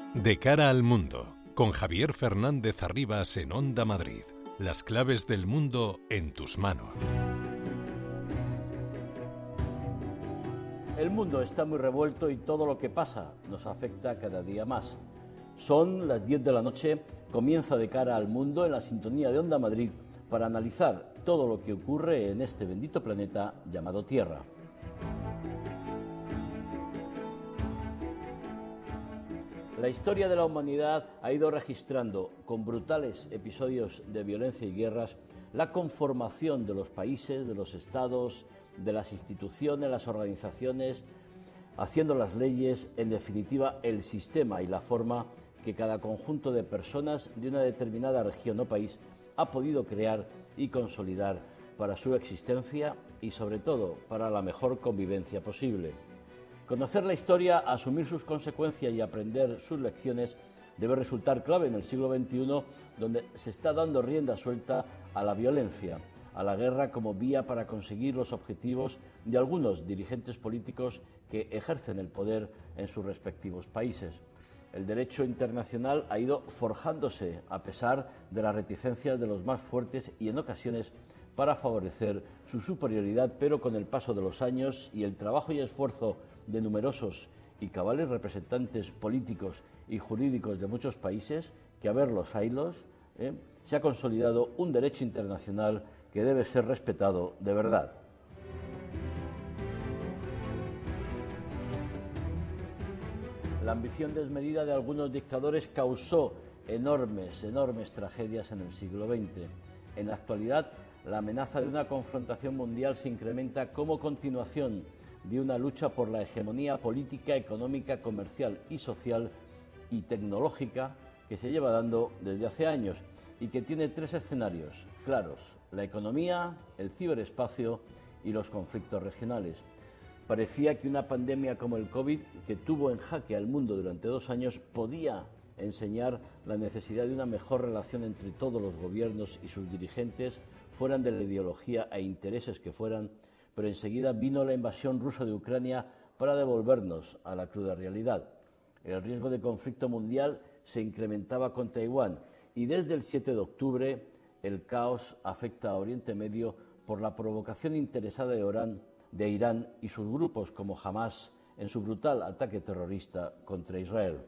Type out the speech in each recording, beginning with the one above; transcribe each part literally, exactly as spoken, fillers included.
De cara al mundo, con Javier Fernández Arribas en Onda Madrid. Las claves del mundo en tus manos. El mundo está muy revuelto y todo lo que pasa nos afecta cada día más. Son las diez de la noche, comienza De cara al mundo en la sintonía de Onda Madrid para analizar todo lo que ocurre en este bendito planeta llamado Tierra. La historia de la humanidad ha ido registrando, con brutales episodios de violencia y guerras, la conformación de los países, de los estados, de las instituciones, las organizaciones, haciendo las leyes, en definitiva, el sistema y la forma que cada conjunto de personas de una determinada región o país ha podido crear y consolidar para su existencia y, sobre todo, para la mejor convivencia posible. Conocer la historia, asumir sus consecuencias y aprender sus lecciones debe resultar clave en el siglo veintiuno, donde se está dando rienda suelta a la violencia, a la guerra como vía para conseguir los objetivos de algunos dirigentes políticos que ejercen el poder en sus respectivos países. El derecho internacional ha ido forjándose a pesar de las reticencias de los más fuertes y en ocasiones para favorecer su superioridad, pero con el paso de los años y el trabajo y esfuerzo de numerosos y cabales representantes políticos y jurídicos de muchos países, que a verlos haylos, ¿eh? se ha consolidado un derecho internacional que debe ser respetado de verdad. La ambición desmedida de algunos dictadores causó enormes, enormes tragedias en el siglo veinte. En la actualidad, la amenaza de una confrontación mundial se incrementa como continuación de una lucha por la hegemonía política, económica, comercial y social y tecnológica que se lleva dando desde hace años y que tiene tres escenarios claros: la economía, el ciberespacio y los conflictos regionales. Parecía que una pandemia como el COVID, que tuvo en jaque al mundo durante dos años, podía enseñar la necesidad de una mejor relación entre todos los gobiernos y sus dirigentes, fueran de la ideología e intereses que fueran, pero enseguida vino la invasión rusa de Ucrania para devolvernos a la cruda realidad. El riesgo de conflicto mundial se incrementaba con Taiwán y desde el siete de octubre el caos afecta a Oriente Medio por la provocación interesada de Irán, de Irán y sus grupos como Hamas en su brutal ataque terrorista contra Israel.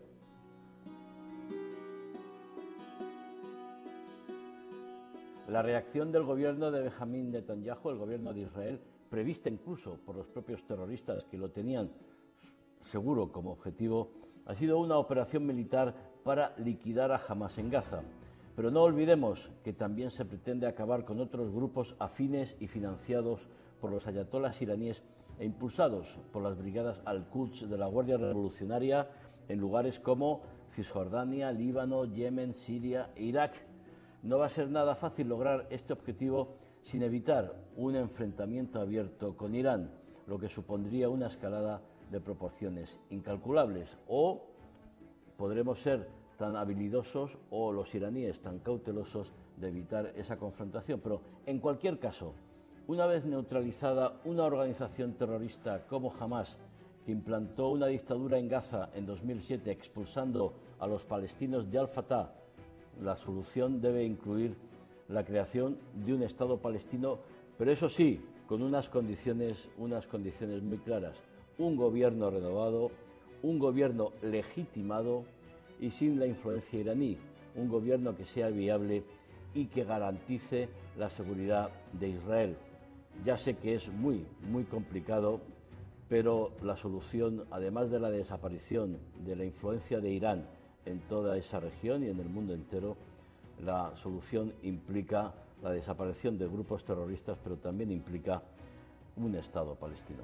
La reacción del gobierno de Benjamín Netanyahu, el gobierno de Israel, prevista incluso por los propios terroristas que lo tenían seguro como objetivo, ha sido una operación militar para liquidar a Hamas en Gaza. Pero no olvidemos que también se pretende acabar con otros grupos afines y financiados por los ayatolás iraníes e impulsados por las brigadas Al-Quds de la Guardia Revolucionaria en lugares como Cisjordania, Líbano, Yemen, Siria e Irak. No va a ser nada fácil lograr este objetivo sin evitar un enfrentamiento abierto con Irán, lo que supondría una escalada de proporciones incalculables. O podremos ser tan habilidosos o los iraníes tan cautelosos de evitar esa confrontación. Pero en cualquier caso, una vez neutralizada una organización terrorista como Hamas, que implantó una dictadura en Gaza en dos mil siete expulsando a los palestinos de Al-Fatah, la solución debe incluir la creación de un Estado palestino, pero eso sí, con unas condiciones, unas condiciones muy claras: un gobierno renovado, un gobierno legitimado y sin la influencia iraní, un gobierno que sea viable y que garantice la seguridad de Israel. Ya sé que es muy, muy complicado, pero la solución, además de la desaparición de la influencia de Irán en toda esa región y en el mundo entero, la solución implica la desaparición de grupos terroristas, pero también implica un Estado palestino.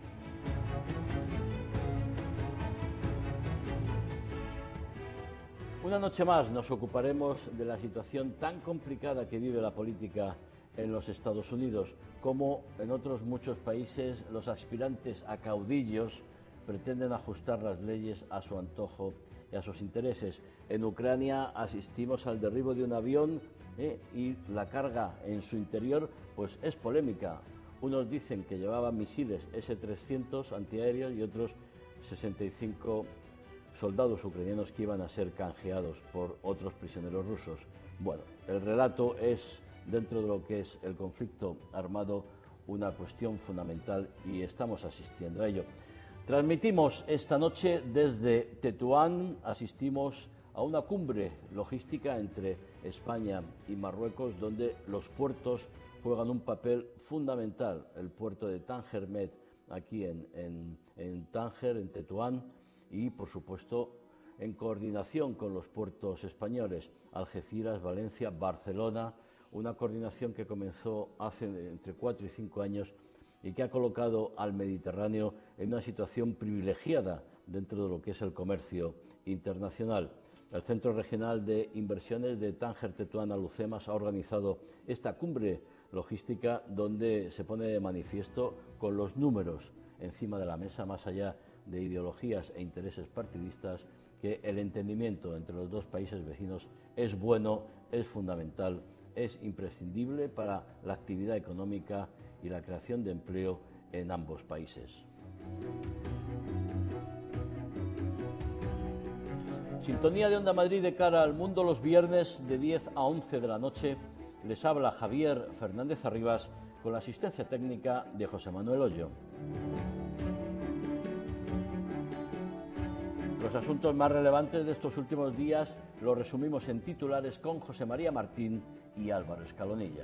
Una noche más nos ocuparemos de la situación tan complicada que vive la política en los Estados Unidos. Como en otros muchos países, los aspirantes a caudillos pretenden ajustar las leyes a su antojo y a sus intereses. En Ucrania asistimos al derribo de un avión ¿eh? y la carga en su interior pues es polémica. Unos dicen que llevaba misiles ese trescientos antiaéreos y otros sesenta y cinco soldados ucranianos que iban a ser canjeados por otros prisioneros rusos. Bueno, el relato es, dentro de lo que es el conflicto armado, una cuestión fundamental y estamos asistiendo a ello. Transmitimos esta noche desde Tetuán, asistimos a una cumbre logística entre España y Marruecos, donde los puertos juegan un papel fundamental. El puerto de Tánger Med, aquí en, en, en Tánger, en Tetuán, y por supuesto en coordinación con los puertos españoles, Algeciras, Valencia, Barcelona, una coordinación que comenzó hace entre cuatro y cinco años y que ha colocado al Mediterráneo en una situación privilegiada dentro de lo que es el comercio internacional. El Centro Regional de Inversiones de Tánger, Tetuán, Alhucemas ha organizado esta cumbre logística donde se pone de manifiesto con los números encima de la mesa, más allá de ideologías e intereses partidistas, que el entendimiento entre los dos países vecinos es bueno, es fundamental, es imprescindible para la actividad económica y la creación de empleo en ambos países. Sintonía de Onda Madrid de cara al mundo los viernes de diez a once de la noche. Les habla Javier Fernández Arribas con la asistencia técnica de José Manuel Hoyo. Los asuntos más relevantes de estos últimos días los resumimos en titulares con José María Martín y Álvaro Escalonilla.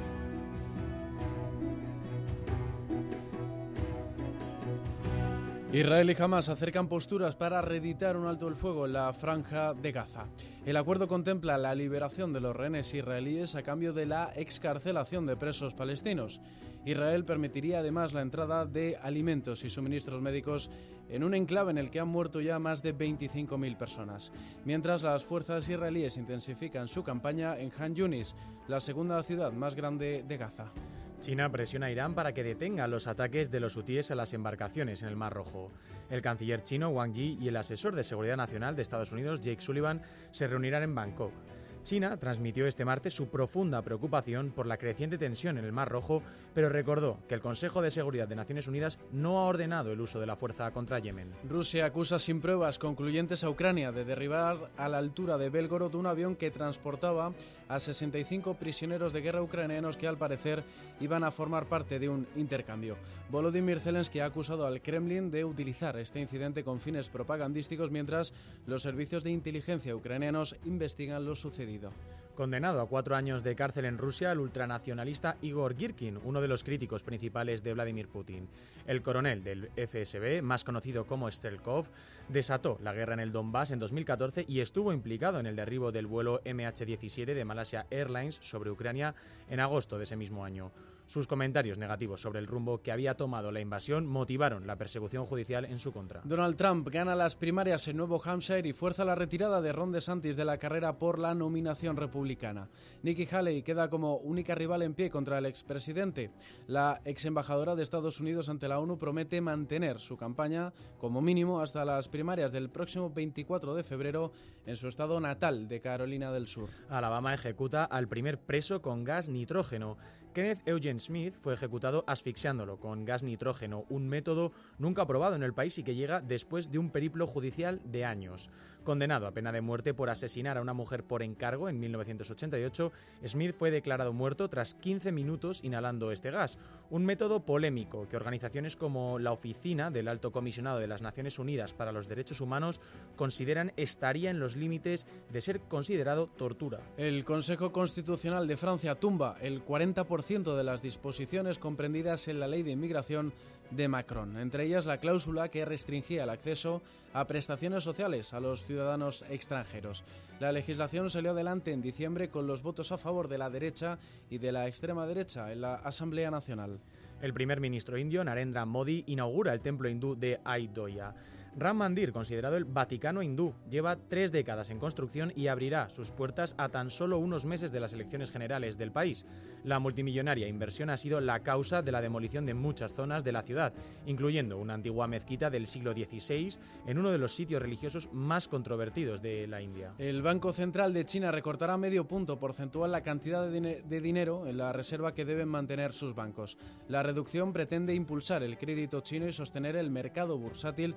Israel y Hamás acercan posturas para reeditar un alto el fuego en la franja de Gaza. El acuerdo contempla la liberación de los rehenes israelíes a cambio de la excarcelación de presos palestinos. Israel permitiría además la entrada de alimentos y suministros médicos en un enclave en el que han muerto ya más de veinticinco mil personas. Mientras las fuerzas israelíes intensifican su campaña en Han Yunis, la segunda ciudad más grande de Gaza. China presiona a Irán para que detenga los ataques de los hutíes a las embarcaciones en el Mar Rojo. El canciller chino Wang Yi y el asesor de Seguridad Nacional de Estados Unidos Jake Sullivan se reunirán en Bangkok. China transmitió este martes su profunda preocupación por la creciente tensión en el Mar Rojo, pero recordó que el Consejo de Seguridad de Naciones Unidas no ha ordenado el uso de la fuerza contra Yemen. Rusia acusa sin pruebas concluyentes a Ucrania de derribar a la altura de Belgorod un avión que transportaba a sesenta y cinco prisioneros de guerra ucranianos que al parecer iban a formar parte de un intercambio. Volodymyr Zelensky ha acusado al Kremlin de utilizar este incidente con fines propagandísticos mientras los servicios de inteligencia ucranianos investigan lo sucedido. Condenado a cuatro años de cárcel en Rusia, el ultranacionalista Igor Girkin, uno de los críticos principales de Vladimir Putin. El coronel del F S B, más conocido como Strelkov, desató la guerra en el Donbass en dos mil catorce y estuvo implicado en el derribo del vuelo M H diecisiete de Malaysia Airlines sobre Ucrania en agosto de ese mismo año. Sus comentarios negativos sobre el rumbo que había tomado la invasión motivaron la persecución judicial en su contra. Donald Trump gana las primarias en Nuevo Hampshire y fuerza la retirada de Ron DeSantis de la carrera por la nominación republicana. Nikki Haley queda como única rival en pie contra el expresidente. La exembajadora de Estados Unidos ante la ONU promete mantener su campaña como mínimo hasta las primarias del próximo veinticuatro de febrero en su estado natal de Carolina del Sur. Alabama ejecuta al primer preso con gas nitrógeno. Kenneth Eugene Smith fue ejecutado asfixiándolo con gas nitrógeno, un método nunca probado en el país y que llega después de un periplo judicial de años. Condenado a pena de muerte por asesinar a una mujer por encargo en mil novecientos ochenta y ocho, Smith fue declarado muerto tras quince minutos inhalando este gas, un método polémico que organizaciones como la Oficina del Alto Comisionado de las Naciones Unidas para los Derechos Humanos consideran estaría en los límites de ser considerado tortura. El Consejo Constitucional de Francia tumba el cuarenta por ciento de las disposiciones comprendidas en la ley de inmigración de Macron, entre ellas la cláusula que restringía el acceso a prestaciones sociales a los ciudadanos extranjeros. La legislación salió adelante en diciembre con los votos a favor de la derecha y de la extrema derecha en la Asamblea Nacional. El primer ministro indio, Narendra Modi, inaugura el templo hindú de Ayodhya. Ram Mandir, considerado el Vaticano hindú, lleva tres décadas en construcción y abrirá sus puertas a tan solo unos meses de las elecciones generales del país. La multimillonaria inversión ha sido la causa de la demolición de muchas zonas de la ciudad, incluyendo una antigua mezquita del siglo dieciséis en uno de los sitios religiosos más controvertidos de la India. El Banco Central de China recortará medio punto porcentual la cantidad de, din- de dinero en la reserva que deben mantener sus bancos. La reducción pretende impulsar el crédito chino y sostener el mercado bursátil en un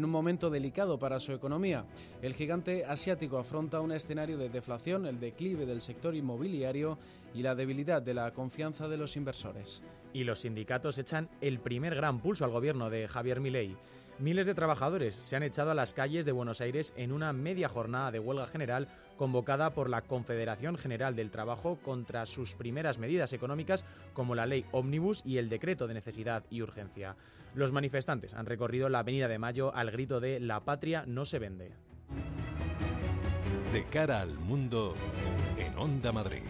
un momento delicado para su economía. El gigante asiático afronta un escenario de deflación, el declive del sector inmobiliario y la debilidad de la confianza de los inversores. Y los sindicatos echan el primer gran pulso al gobierno de Javier Milei. Miles de trabajadores se han echado a las calles de Buenos Aires en una media jornada de huelga general convocada por la Confederación General del Trabajo contra sus primeras medidas económicas como la ley Ómnibus y el decreto de necesidad y urgencia. Los manifestantes han recorrido la Avenida de Mayo al grito de «La patria no se vende». De cara al mundo en Onda Madrid.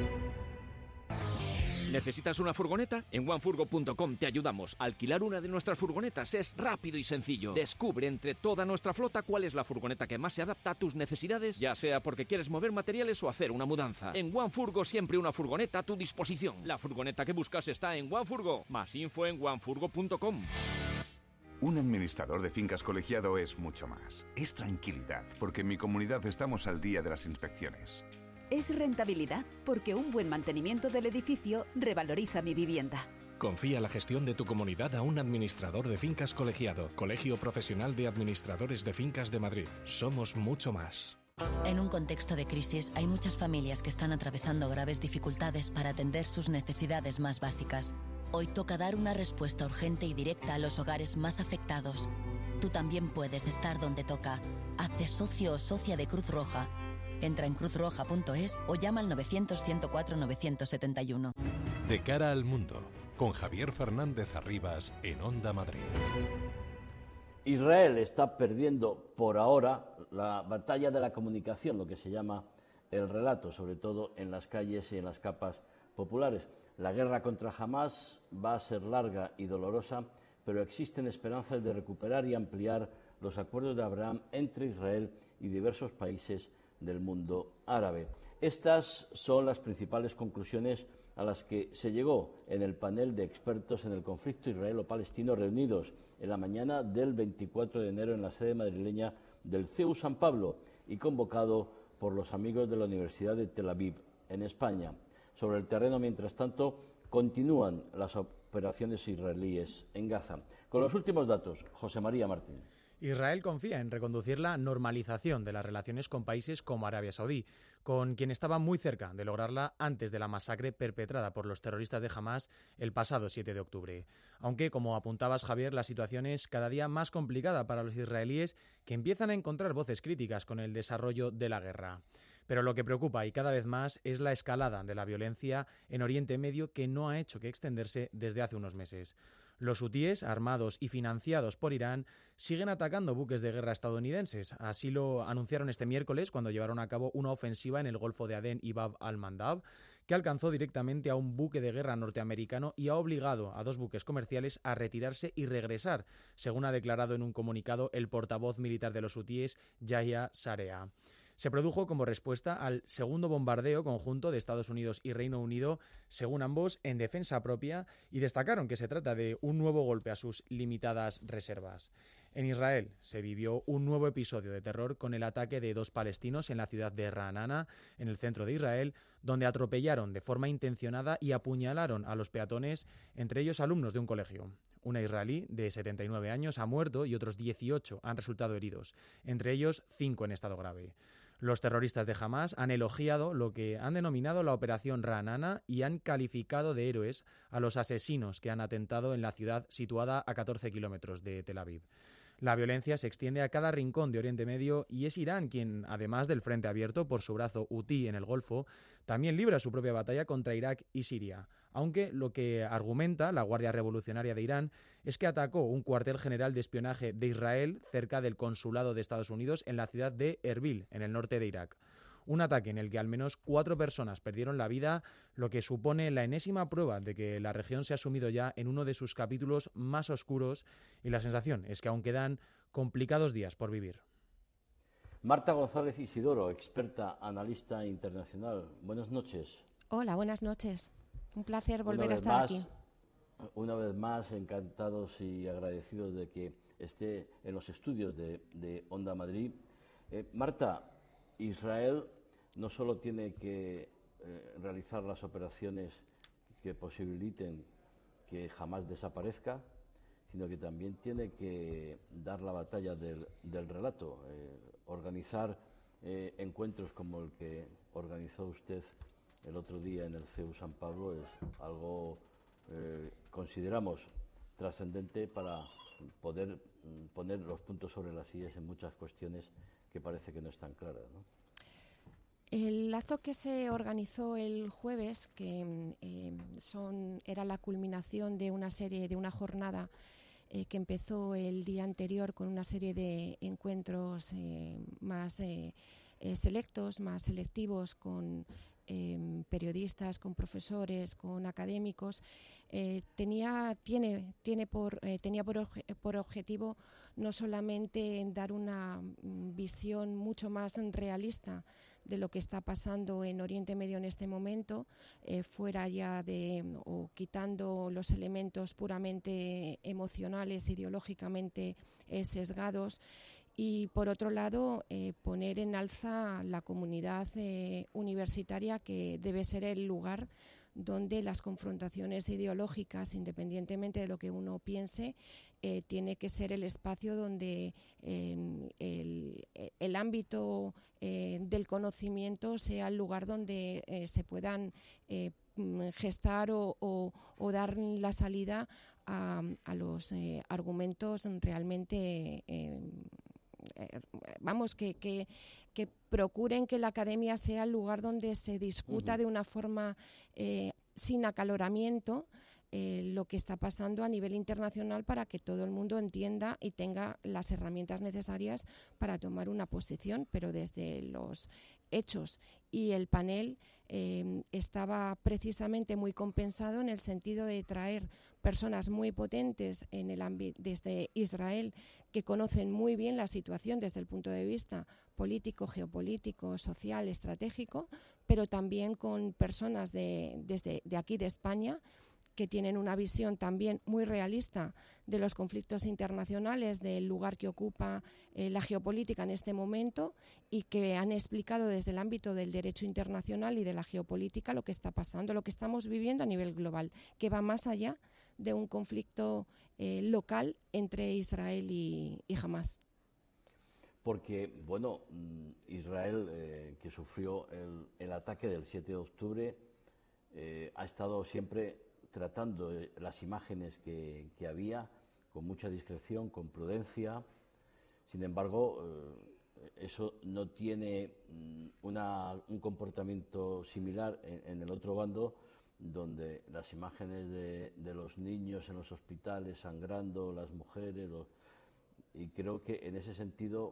¿Necesitas una furgoneta? En OneFurgo punto com te ayudamos. Alquilar una de nuestras furgonetas es rápido y sencillo. Descubre entre toda nuestra flota cuál es la furgoneta que más se adapta a tus necesidades, ya sea porque quieres mover materiales o hacer una mudanza. En OneFurgo siempre una furgoneta a tu disposición. La furgoneta que buscas está en OneFurgo. Más info en OneFurgo punto com. Un administrador de fincas colegiado es mucho más. Es tranquilidad, porque en mi comunidad estamos al día de las inspecciones. Es rentabilidad, porque un buen mantenimiento del edificio revaloriza mi vivienda. Confía la gestión de tu comunidad a un administrador de fincas colegiado. Colegio Profesional de Administradores de Fincas de Madrid. Somos mucho más. En un contexto de crisis hay muchas familias que están atravesando graves dificultades para atender sus necesidades más básicas. Hoy toca dar una respuesta urgente y directa a los hogares más afectados. Tú también puedes estar donde toca. Hazte socio o socia de Cruz Roja. Entra en cruz roja punto es o llama al novecientos, ciento cuatro, novecientos setenta y uno. De cara al mundo, con Javier Fernández Arribas en Onda Madrid. Israel está perdiendo por ahora la batalla de la comunicación, lo que se llama el relato, sobre todo en las calles y en las capas populares. La guerra contra Hamás va a ser larga y dolorosa, pero existen esperanzas de recuperar y ampliar los acuerdos de Abraham entre Israel y diversos países del mundo árabe. Estas son las principales conclusiones a las que se llegó en el panel de expertos en el conflicto israelo-palestino reunidos en la mañana del veinticuatro de enero en la sede madrileña del C E U San Pablo y convocado por los amigos de la Universidad de Tel Aviv en España. Sobre el terreno, mientras tanto, continúan las operaciones israelíes en Gaza. Con los últimos datos, José María Martín. Israel confía en reconducir la normalización de las relaciones con países como Arabia Saudí, con quien estaba muy cerca de lograrla antes de la masacre perpetrada por los terroristas de Hamás el pasado siete de octubre. Aunque, como apuntabas, Javier, la situación es cada día más complicada para los israelíes, que empiezan a encontrar voces críticas con el desarrollo de la guerra. Pero lo que preocupa y cada vez más es la escalada de la violencia en Oriente Medio, que no ha hecho que extenderse desde hace unos meses. Los hutíes, armados y financiados por Irán, siguen atacando buques de guerra estadounidenses. Así lo anunciaron este miércoles cuando llevaron a cabo una ofensiva en el Golfo de Adén y Bab al-Mandab, que alcanzó directamente a un buque de guerra norteamericano y ha obligado a dos buques comerciales a retirarse y regresar, según ha declarado en un comunicado el portavoz militar de los hutíes, Yahya Sarea. Se produjo como respuesta al segundo bombardeo conjunto de Estados Unidos y Reino Unido, según ambos, en defensa propia, y destacaron que se trata de un nuevo golpe a sus limitadas reservas. En Israel se vivió un nuevo episodio de terror con el ataque de dos palestinos en la ciudad de Ra'anana, en el centro de Israel, donde atropellaron de forma intencionada y apuñalaron a los peatones, entre ellos alumnos de un colegio. Una israelí de setenta y nueve años ha muerto y otros dieciocho han resultado heridos, entre ellos cinco en estado grave. Los terroristas de Hamás han elogiado lo que han denominado la Operación Ra'anana y han calificado de héroes a los asesinos que han atentado en la ciudad situada a catorce kilómetros de Tel Aviv. La violencia se extiende a cada rincón de Oriente Medio y es Irán quien, además del frente abierto por su brazo hutí en el Golfo, también libra su propia batalla contra Irak y Siria, aunque lo que argumenta la Guardia Revolucionaria de Irán es que atacó un cuartel general de espionaje de Israel cerca del consulado de Estados Unidos en la ciudad de Erbil, en el norte de Irak. Un ataque en el que al menos cuatro personas perdieron la vida, lo que supone la enésima prueba de que la región se ha sumido ya en uno de sus capítulos más oscuros, y la sensación es que aún quedan complicados días por vivir. Marta González Isidoro, experta analista internacional. Buenas noches. Hola, buenas noches. Un placer volver a estar más, aquí. Una vez más, encantados y agradecidos de que esté en los estudios de, de Onda Madrid. Eh, Marta, Israel no solo tiene que eh, realizar las operaciones que posibiliten que Hamás desaparezca, sino que también tiene que dar la batalla del, del relato, eh, organizar eh, encuentros como el que organizó usted el otro día en el C E U San Pablo es algo, eh, consideramos, trascendente para poder mm, poner los puntos sobre las sillas en muchas cuestiones que parece que no están claras, ¿no? El acto que se organizó el jueves, que eh, son, era la culminación de una serie, de una jornada eh, que empezó el día anterior con una serie de encuentros eh, más eh, eh, selectos, más selectivos, con eh, periodistas, con profesores, con académicos, eh, tenía, tiene, tiene por, eh, tenía por, obje, por objetivo no solamente dar una mm, visión mucho más realista de lo que está pasando en Oriente Medio en este momento, eh, fuera ya de, o quitando los elementos puramente emocionales, ideológicamente eh, sesgados, y por otro lado eh, poner en alza la comunidad eh, universitaria, que debe ser el lugar donde las confrontaciones ideológicas, independientemente de lo que uno piense, eh, tiene que ser el espacio donde eh, el, el ámbito eh, del conocimiento sea el lugar donde eh, se puedan eh, gestar o, o, o dar la salida a, a los eh, argumentos realmente eh, Eh, vamos, que, que, que procuren que la academia sea el lugar donde se discuta uh-huh. de una forma eh, sin acaloramiento eh, lo que está pasando a nivel internacional, para que todo el mundo entienda y tenga las herramientas necesarias para tomar una posición, pero desde los hechos. Y el panel eh, estaba precisamente muy compensado en el sentido de traer personas muy potentes en el ámbito desde Israel, que conocen muy bien la situación desde el punto de vista político, geopolítico, social, estratégico, pero también con personas de, desde de aquí de España, que tienen una visión también muy realista de los conflictos internacionales, del lugar que ocupa eh, la geopolítica en este momento, y que han explicado desde el ámbito del derecho internacional y de la geopolítica lo que está pasando, lo que estamos viviendo a nivel global, que va más allá de un conflicto eh, local entre Israel y, y Hamás. Porque, bueno, Israel, eh, que sufrió el, el ataque del siete de octubre, eh, ha estado siempre tratando las imágenes que, que había con mucha discreción, con prudencia. Sin embargo, eh, eso no tiene una, un comportamiento similar en, en el otro bando, donde las imágenes de, de los niños en los hospitales sangrando, las mujeres, los, y creo que en ese sentido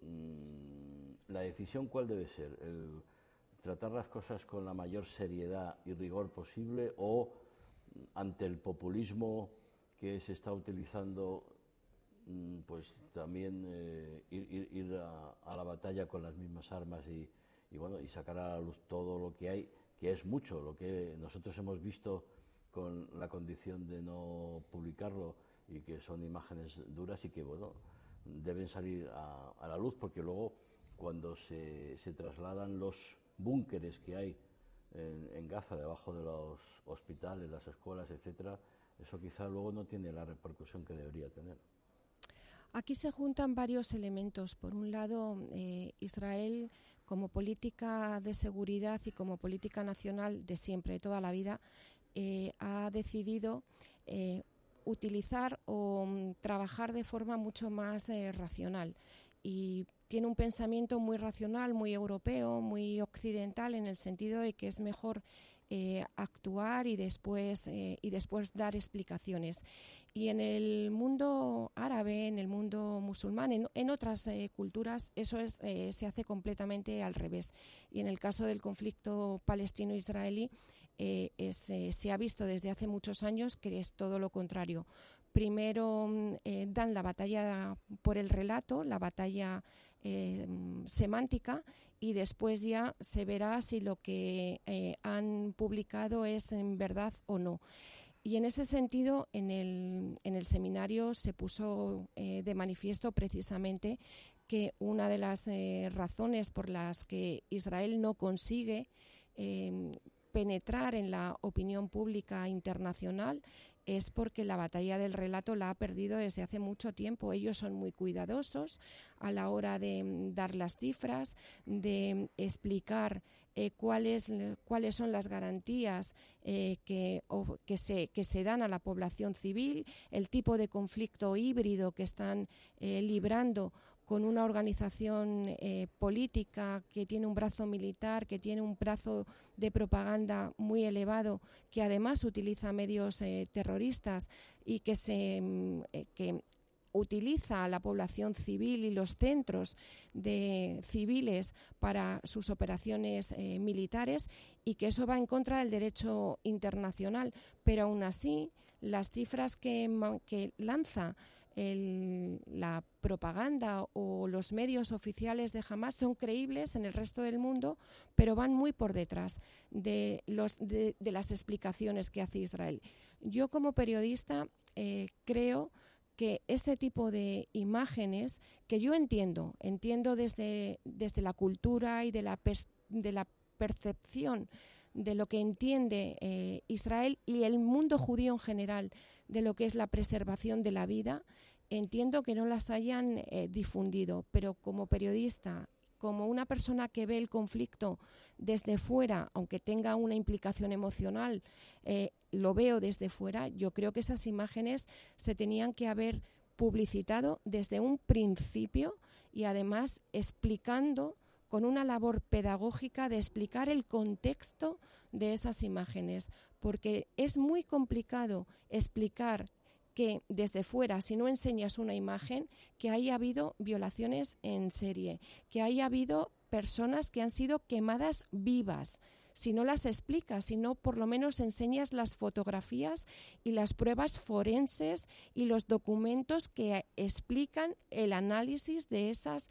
mmm, la decisión ¿cuál debe ser? El tratar las cosas con la mayor seriedad y rigor posible, o ante el populismo que se está utilizando, pues también eh, ir, ir, ir a, a la batalla con las mismas armas y, y bueno, y sacar a la luz todo lo que hay, que es mucho, lo que nosotros hemos visto con la condición de no publicarlo, y que son imágenes duras y que bueno, deben salir a, a la luz, porque luego cuando se, se trasladan los búnkeres que hay En, en Gaza, debajo de los hospitales, las escuelas, etcétera, eso quizá luego no tiene la repercusión que debería tener. Aquí se juntan varios elementos. Por un lado, eh, Israel, como política de seguridad y como política nacional de siempre, de toda la vida, eh, ha decidido eh, utilizar o um, trabajar de forma mucho más eh, racional. Y tiene un pensamiento muy racional, muy europeo, muy occidental, en el sentido de que es mejor eh, actuar y después, eh, y después dar explicaciones. Y en el mundo árabe, en el mundo musulmán, en, en otras eh, culturas, eso es, eh, se hace completamente al revés. Y en el caso del conflicto palestino-israelí, eh, es, eh, se ha visto desde hace muchos años que es todo lo contrario. Primero eh, dan la batalla por el relato, la batalla eh, semántica, y después ya se verá si lo que eh, han publicado es en verdad o no. Y en ese sentido, en el, en el seminario se puso eh, de manifiesto precisamente que una de las eh, razones por las que Israel no consigue eh, penetrar en la opinión pública internacional es porque la batalla del relato la ha perdido desde hace mucho tiempo. Ellos son muy cuidadosos a la hora de dar las cifras, de explicar eh, cuáles, cuáles son las garantías eh, que, o, que, se, que se dan a la población civil, el tipo de conflicto híbrido que están eh, librando con una organización eh, política que tiene un brazo militar, que tiene un brazo de propaganda muy elevado, que además utiliza medios eh, terroristas y que se eh, que utiliza a la población civil y los centros de civiles para sus operaciones eh, militares, y que eso va en contra del derecho internacional. Pero aún así, las cifras que, que lanza El, la propaganda o los medios oficiales de Hamás son creíbles en el resto del mundo, pero van muy por detrás de, los, de, de las explicaciones que hace Israel. Yo, como periodista, eh, creo que ese tipo de imágenes, que yo entiendo, entiendo desde, desde la cultura y de la, pers- de la percepción de lo que entiende eh, Israel y el mundo judío en general, de lo que es la preservación de la vida, entiendo que no las hayan eh, difundido, pero como periodista, como una persona que ve el conflicto desde fuera, aunque tenga una implicación emocional, eh, lo veo desde fuera, yo creo que esas imágenes se tenían que haber publicitado desde un principio, y además explicando, con una labor pedagógica de explicar el contexto de esas imágenes, porque es muy complicado explicar que desde fuera, si no enseñas una imagen, que haya habido violaciones en serie, que haya habido personas que han sido quemadas vivas. Si no las explicas, si no por lo menos enseñas las fotografías y las pruebas forenses y los documentos que explican el análisis de esas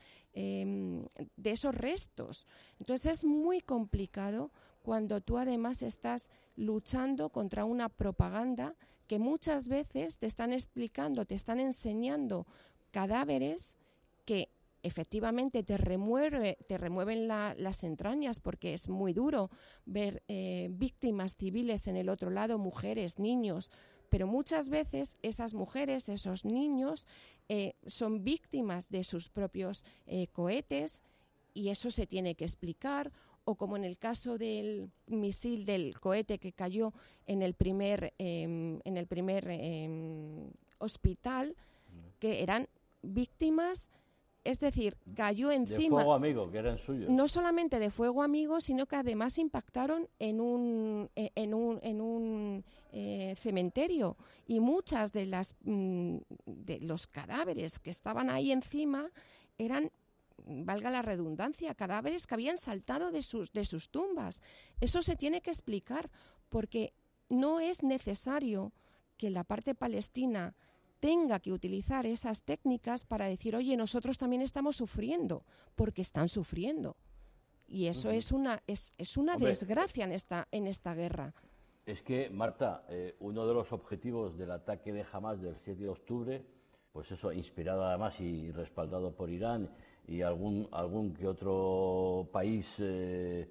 eh, de esos restos. Entonces es muy complicado cuando tú además estás luchando contra una propaganda que muchas veces te están explicando, te están enseñando cadáveres que efectivamente te remueve, te remueven la, las entrañas, porque es muy duro ver eh, víctimas civiles en el otro lado, mujeres, niños, pero muchas veces esas mujeres, esos niños eh, son víctimas de sus propios eh, cohetes, y eso se tiene que explicar. O como en el caso del misil, del cohete que cayó en el primer, eh, en el primer eh, hospital, que eran víctimas. Es decir, cayó encima... De fuego amigo, que eran suyos. No solamente de fuego amigo, sino que además impactaron en un, en un, en un eh, cementerio. Y muchas de las mm, de los cadáveres que estaban ahí encima eran, valga la redundancia, cadáveres que habían saltado de sus, de sus tumbas. Eso se tiene que explicar, porque no es necesario que la parte palestina tenga que utilizar esas técnicas para decir, oye, nosotros también estamos sufriendo, porque están sufriendo. Y eso uh-huh. es una es, es una Hombre, desgracia en esta en esta guerra. Es que, Marta, eh, uno de los objetivos del ataque de Hamás del siete de octubre, pues eso, inspirado además y respaldado por Irán y algún algún que otro país eh,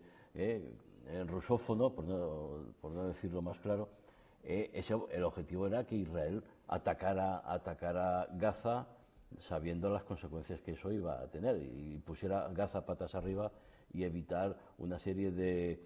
eh, rusófono, por no, por no decirlo más claro, eh, ese, el objetivo era que Israel atacara, atacara Gaza sabiendo las consecuencias que eso iba a tener, y pusiera Gaza patas arriba y evitar una serie de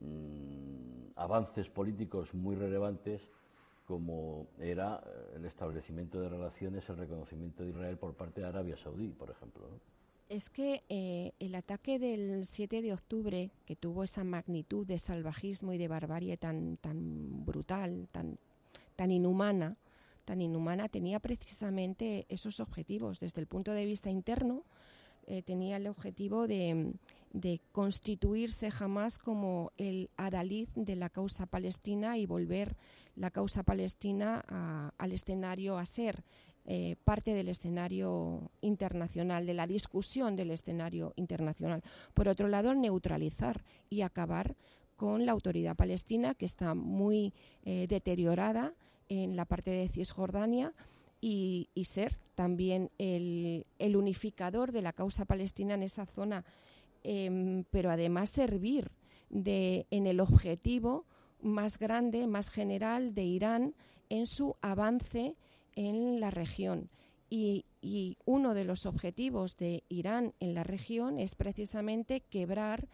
mmm, avances políticos muy relevantes, como era el establecimiento de relaciones, el reconocimiento de Israel por parte de Arabia Saudí, por ejemplo, ¿no? Es que eh, el ataque del siete de octubre, que tuvo esa magnitud de salvajismo y de barbarie tan, tan brutal, tan, tan inhumana, tan inhumana, tenía precisamente esos objetivos. Desde el punto de vista interno, eh, tenía el objetivo de, de constituirse jamás como el adalid de la causa palestina y volver la causa palestina a, al escenario, a ser eh, parte del escenario internacional, de la discusión del escenario internacional. Por otro lado, neutralizar y acabar con la autoridad palestina, que está muy eh, deteriorada en la parte de Cisjordania, y, y ser también el, el unificador de la causa palestina en esa zona, eh, pero además servir de, en el objetivo más grande, más general de Irán en su avance en la región. Y, y uno de los objetivos de Irán en la región es precisamente quebrar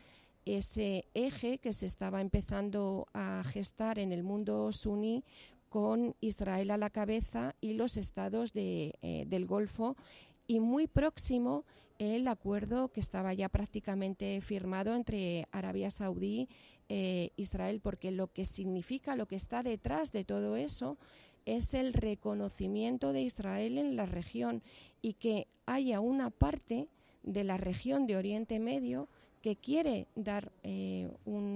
ese eje que se estaba empezando a gestar en el mundo suní, con Israel a la cabeza y los estados de, eh, del Golfo, y muy próximo el acuerdo que estaba ya prácticamente firmado entre Arabia Saudí e Israel, porque lo que significa, lo que está detrás de todo eso es el reconocimiento de Israel en la región, y que haya una parte de la región de Oriente Medio que quiere dar eh,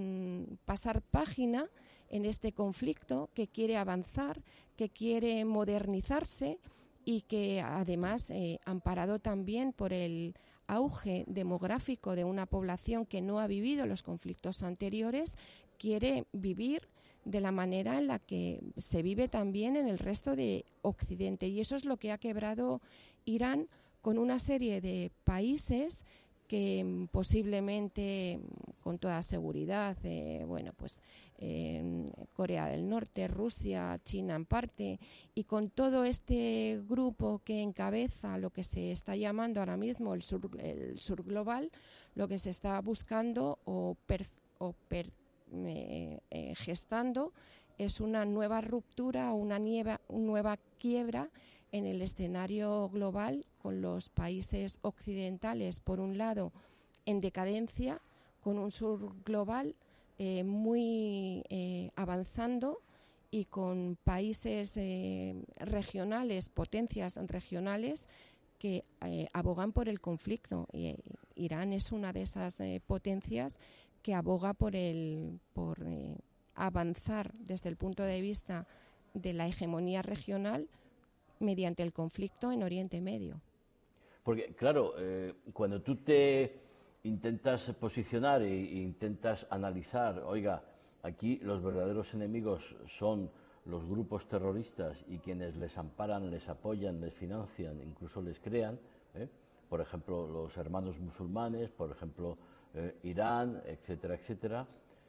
un pasar página en este conflicto, que quiere avanzar, que quiere modernizarse, y que además, eh, amparado también por el auge demográfico de una población que no ha vivido los conflictos anteriores, quiere vivir de la manera en la que se vive también en el resto de Occidente. Y eso es lo que ha quebrado Irán con una serie de países que posiblemente, con toda seguridad, eh, bueno, pues eh, Corea del Norte, Rusia, China en parte, y con todo este grupo que encabeza lo que se está llamando ahora mismo el sur, el sur global, lo que se está buscando o, per, o per, eh, eh, gestando es una nueva ruptura, una, nieva, una nueva quiebra en el escenario global, con los países occidentales, por un lado, en decadencia, con un sur global eh, muy eh, avanzando, y con países eh, regionales, potencias regionales, que eh, abogan por el conflicto. Y, eh, Irán es una de esas eh, potencias que aboga por, el, por eh, avanzar desde el punto de vista de la hegemonía regional mediante el conflicto en Oriente Medio. Porque, claro, eh, cuando tú te intentas posicionar e, e intentas analizar, oiga, aquí los verdaderos enemigos son los grupos terroristas, y quienes les amparan, les apoyan, les financian, incluso les crean, ¿eh? Por ejemplo, los hermanos musulmanes, por ejemplo, eh, Irán, etcétera, etcétera.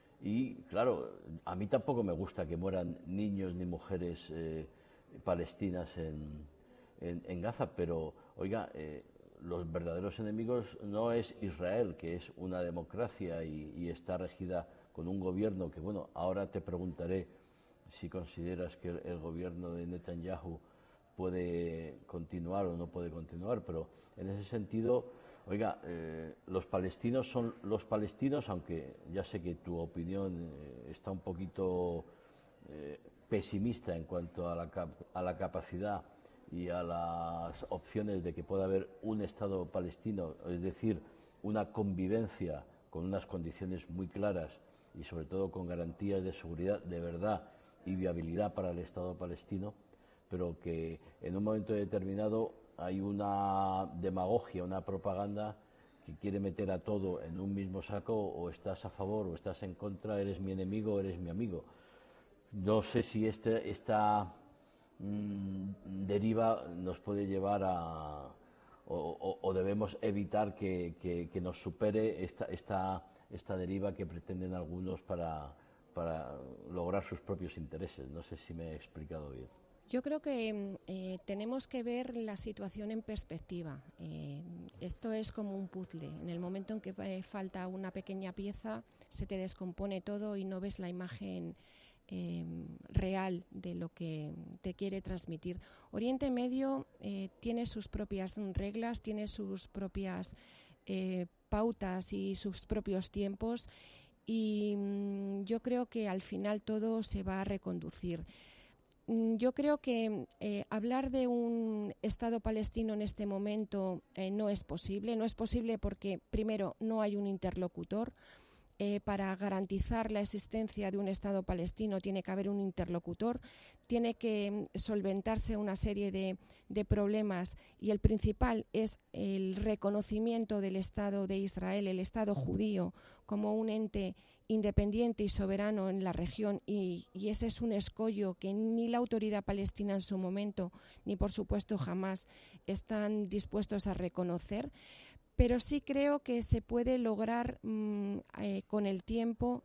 Y, claro, a mí tampoco me gusta que mueran niños ni mujeres eh, palestinas en, en, en Gaza, pero, oiga, eh, los verdaderos enemigos no es Israel, que es una democracia y, y está regida con un gobierno que, bueno, ahora te preguntaré si consideras que el, el gobierno de Netanyahu puede continuar o no puede continuar, pero en ese sentido, oiga, eh, los palestinos son los palestinos, aunque ya sé que tu opinión eh, está un poquito eh, pesimista en cuanto a la, cap a la capacidad y a las opciones de que pueda haber un Estado palestino, es decir, una convivencia con unas condiciones muy claras y sobre todo con garantías de seguridad de verdad y viabilidad para el Estado palestino, pero que en un momento determinado hay una demagogia, una propaganda que quiere meter a todo en un mismo saco: o estás a favor o estás en contra, eres mi enemigo o eres mi amigo. No sé si este, esta mmm, deriva nos puede llevar a... o, o, o debemos evitar que, que, que nos supere esta, esta, esta deriva que pretenden algunos para, para lograr sus propios intereses. No sé si me he explicado bien. Yo creo que eh, tenemos que ver la situación en perspectiva. Eh, esto es como un puzzle. En el momento en que eh, falta una pequeña pieza, se te descompone todo y no ves la imagen eh, real de lo que te quiere transmitir. Oriente Medio eh, tiene sus propias reglas, tiene sus propias eh, pautas y sus propios tiempos, y mm, yo creo que al final todo se va a reconducir. Yo creo que eh, hablar de un Estado palestino en este momento eh, no es posible. No es posible porque, primero, no hay un interlocutor. Eh, para garantizar la existencia de un Estado palestino tiene que haber un interlocutor, tiene que solventarse una serie de, de problemas, y el principal es el reconocimiento del Estado de Israel, el Estado judío, como un ente independiente y soberano en la región, y, y ese es un escollo que ni la autoridad palestina en su momento, ni por supuesto jamás están dispuestos a reconocer. Pero sí creo que se puede lograr mmm, eh, con el tiempo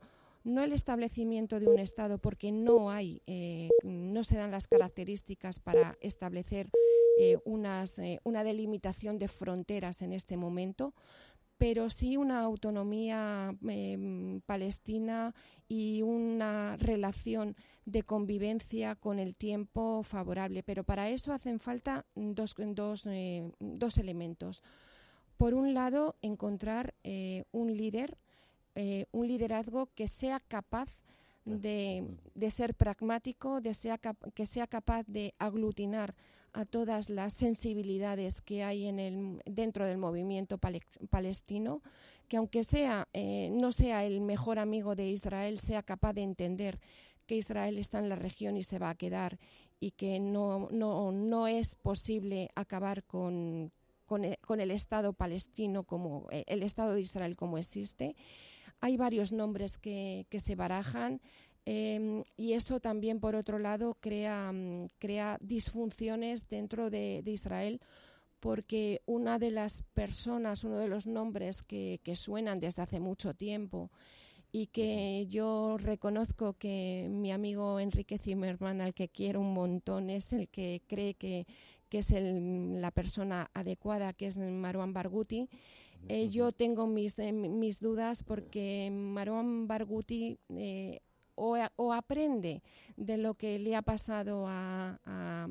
no el establecimiento de un Estado, porque no hay, eh, no se dan las características para establecer eh, unas, eh, una delimitación de fronteras en este momento, pero sí una autonomía eh, palestina y una relación de convivencia con el tiempo favorable. Pero para eso hacen falta dos, dos, eh, dos elementos. Por un lado, encontrar eh, un líder, eh, un liderazgo que sea capaz de, de ser pragmático, de sea cap- que sea capaz de aglutinar a todas las sensibilidades que hay en el, dentro del movimiento pale- palestino, que aunque sea eh, no sea el mejor amigo de Israel, sea capaz de entender que Israel está en la región y se va a quedar, y que no, no, no es posible acabar con, con, el, con el Estado palestino, como eh, el Estado de Israel como existe. Hay varios nombres que, que se barajan. Eh, y eso también, por otro lado, crea, um, crea disfunciones dentro de, de Israel, porque una de las personas, uno de los nombres que, que suenan desde hace mucho tiempo y que yo reconozco que mi amigo Enrique Zimmerman, al que quiero un montón, es el que cree que, que es el, la persona adecuada, que es Marwan Barghouti. Eh, yo tengo mis, eh, mis dudas, porque Marwan Barghouti eh, O, o aprende de lo que le ha pasado a, a,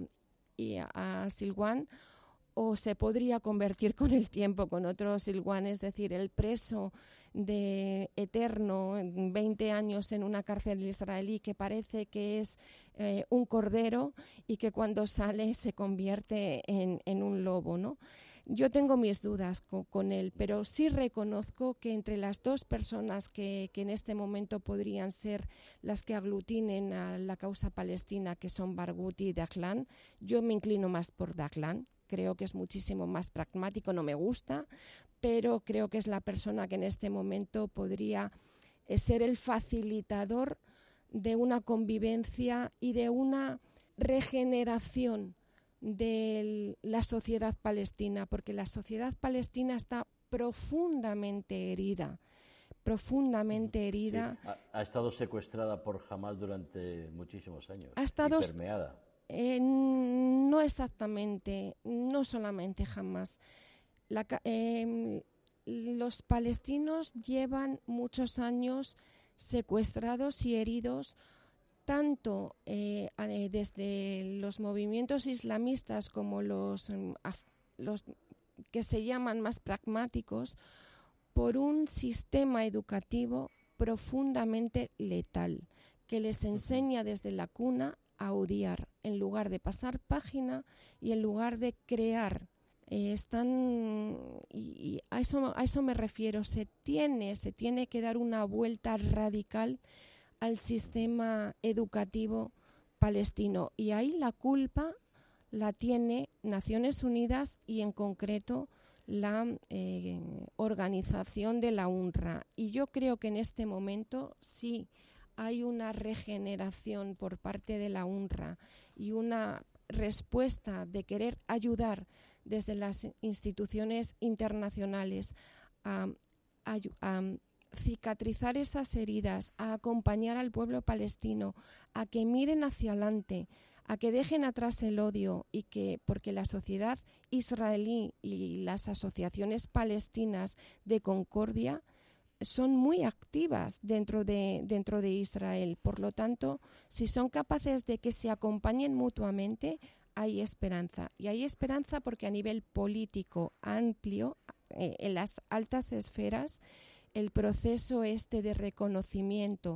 a Silwan, o se podría convertir con el tiempo con otro Silwan, es decir, el preso de eterno, veinte años en una cárcel israelí, que parece que es eh, un cordero y que cuando sale se convierte en, en un lobo, ¿no? Yo tengo mis dudas con, con él, pero sí reconozco que entre las dos personas que, que en este momento podrían ser las que aglutinen a la causa palestina, que son Barghouti y Dahlan, yo me inclino más por Dahlan. Creo que es muchísimo más pragmático, no me gusta, pero creo que es la persona que en este momento podría eh, ser el facilitador de una convivencia y de una regeneración de la sociedad palestina, porque la sociedad palestina está profundamente herida, profundamente herida. Sí, ha, ha estado secuestrada por Hamas durante muchísimos años, ha estado, y permeada. Eh, no exactamente, no solamente Hamas. La, eh, los palestinos llevan muchos años secuestrados y heridos, tanto eh, desde los movimientos islamistas como los, los que se llaman más pragmáticos, por un sistema educativo profundamente letal, que les enseña desde la cuna a odiar, en lugar de pasar página y en lugar de crear. Eh, están y, y a eso a eso me refiero. Se tiene se tiene que dar una vuelta radical al sistema educativo palestino, y ahí la culpa la tiene Naciones Unidas y en concreto la eh, organización de la UNRWA. Y yo creo que en este momento sí hay una regeneración por parte de la UNRWA y una respuesta de querer ayudar desde las instituciones internacionales a, a, a cicatrizar esas heridas, a acompañar al pueblo palestino, a que miren hacia adelante, a que dejen atrás el odio, y que, porque la sociedad israelí y las asociaciones palestinas de concordia son muy activas dentro de, dentro de Israel. Por lo tanto, si son capaces de que se acompañen mutuamente, hay esperanza. Y hay esperanza porque a nivel político amplio, eh, en las altas esferas, el proceso este de reconocimiento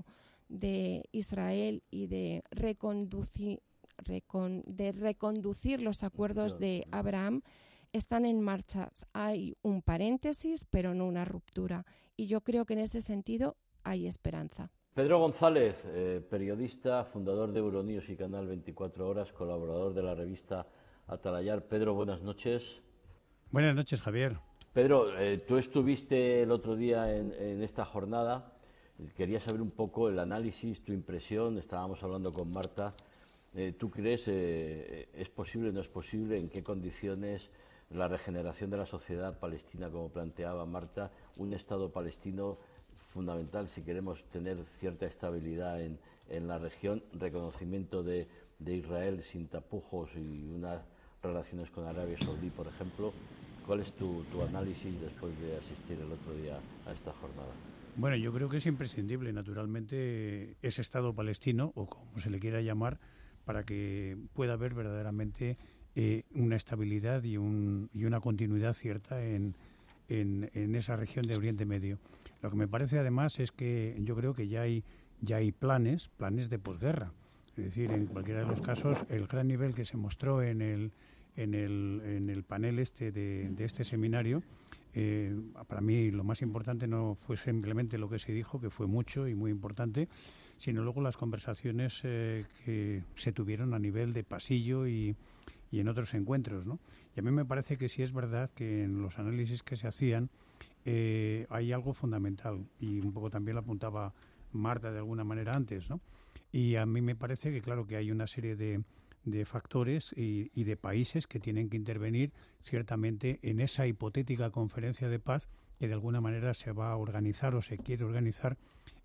de Israel y de reconducir, recon, de reconducir los acuerdos de Abraham están en marcha. Hay un paréntesis, pero no una ruptura. Y yo creo que en ese sentido hay esperanza. Pedro González, eh, periodista, fundador de Euronews y Canal veinticuatro horas, colaborador de la revista Atalayar. Pedro, buenas noches. Buenas noches, Javier. Pedro, eh, tú estuviste el otro día en, en esta jornada. Quería saber un poco el análisis, tu impresión. Estábamos hablando con Marta. Eh, ¿Tú crees, eh, es posible, no es posible, en qué condiciones la regeneración de la sociedad palestina, como planteaba Marta, un Estado palestino fundamental si queremos tener cierta estabilidad en, en la región, reconocimiento de, de Israel sin tapujos y unas relaciones con Arabia Saudí, por ejemplo. ¿Cuál es tu, tu análisis después de asistir el otro día a esta jornada? Bueno, yo creo que es imprescindible, naturalmente, ese Estado palestino, o como se le quiera llamar, para que pueda haber verdaderamente eh, una estabilidad y, un, y una continuidad cierta en, en, en esa región de Oriente Medio. Lo que me parece, además, es que yo creo que ya hay, ya hay planes, planes de posguerra. Es decir, en cualquiera de los casos, el gran nivel que se mostró en el en el, en el panel este de, de este seminario, eh, para mí lo más importante no fue simplemente lo que se dijo, que fue mucho y muy importante, sino luego las conversaciones eh, que se tuvieron a nivel de pasillo y, y en otros encuentros, ¿no? Y a mí me parece que sí es verdad que en los análisis que se hacían eh, hay algo fundamental, y un poco también lo apuntaba Marta de alguna manera antes, ¿no? Y a mí me parece que claro que hay una serie de de factores y, y de países que tienen que intervenir ciertamente en esa hipotética conferencia de paz que de alguna manera se va a organizar o se quiere organizar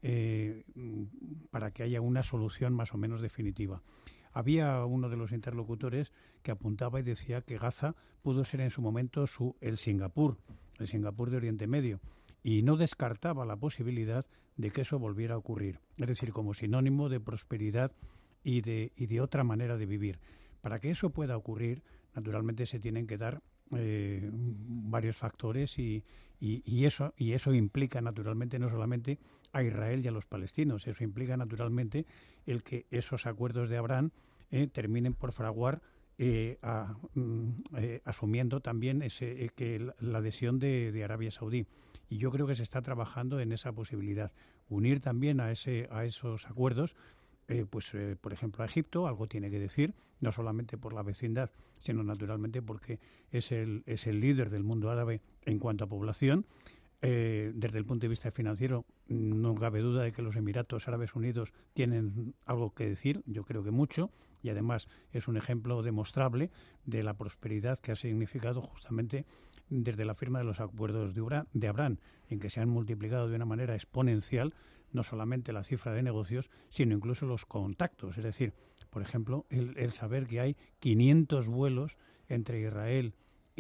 eh, para que haya una solución más o menos definitiva. Había uno de los interlocutores que apuntaba y decía que Gaza pudo ser en su momento su, el Singapur, el Singapur de Oriente Medio, y no descartaba la posibilidad de que eso volviera a ocurrir, es decir, como sinónimo de prosperidad y de, y de otra manera de vivir. Para que eso pueda ocurrir, naturalmente se tienen que dar eh, varios factores y, y, y, eso, y eso implica naturalmente no solamente a Israel y a los palestinos, eso implica naturalmente el que esos acuerdos de Abraham eh, terminen por fraguar eh, a, eh, asumiendo también ese, eh, que la, la adhesión de, de Arabia Saudí. Y yo creo que se está trabajando en esa posibilidad. Unir también a, ese, a esos acuerdos Eh, pues, eh, por ejemplo, a Egipto, algo tiene que decir, no solamente por la vecindad, sino naturalmente porque es el, es el líder del mundo árabe en cuanto a población. Eh, desde el punto de vista financiero, no cabe duda de que los Emiratos Árabes Unidos tienen algo que decir, yo creo que mucho, y además es un ejemplo demostrable de la prosperidad que ha significado justamente desde la firma de los acuerdos de Abraham, en que se han multiplicado de una manera exponencial no solamente la cifra de negocios, sino incluso los contactos. Es decir, por ejemplo, el, el saber que hay quinientos vuelos entre Israel